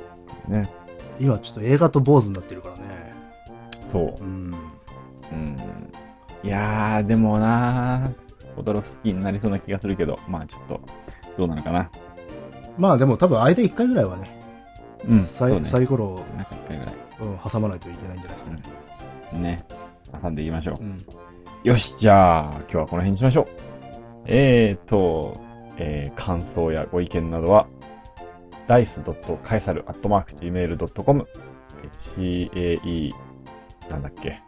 ね。 今ちょっと映画と坊主になってるからね。 そう。うん。うん。いやー、でもなー、ホドロフスキーになりそうな気がするけど、まあちょっと、どうなのかな。 まあでも多分間いっかいぐらいはね、 うん、 サイ、ね、サイコロを、 なんかいっかいぐらい、 うん、挟まないといけないんじゃないですかね。 うん、ね。挟んでいきましょう。うん、よし、じゃあ、今日はこの辺にしましょう。えーと、えー、感想やご意見などは、ダイス ドットカエサル アットマーク ジーメール ドットコム シーエーイー なんだっけ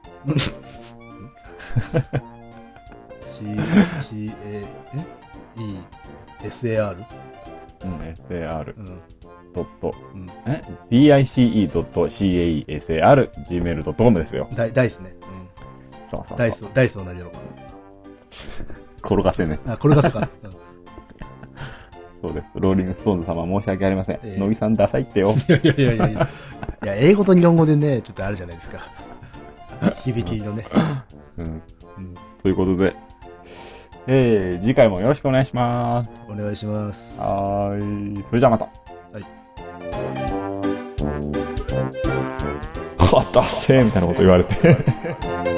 シー、シーエー、え ?E、エスエーアール? うん、エスエーアール。 うん。 ドット、うん、え ディーアイシーイー ドット シーエーイー エスエーアール ジーメール ドットコム ですよ。 ダイ、ダイスね。うん。 そうそうそう。 ダイス、ダイスを何やろうか。 転がせね。 あ、転がせか。うん、 そうです。ローリングストーンズ様申し訳ありません。えー、乃木さんダサいってよ。 いやいやいやいやいや。いや、英語と日本語でね、ちょっとあるじゃないですか。響きのね。 うん。うん。ということで、えー、次回もよろしくお願いします。 お願いします。 はーい。それじゃあまた。はい。はったせーみたいなこと言われて。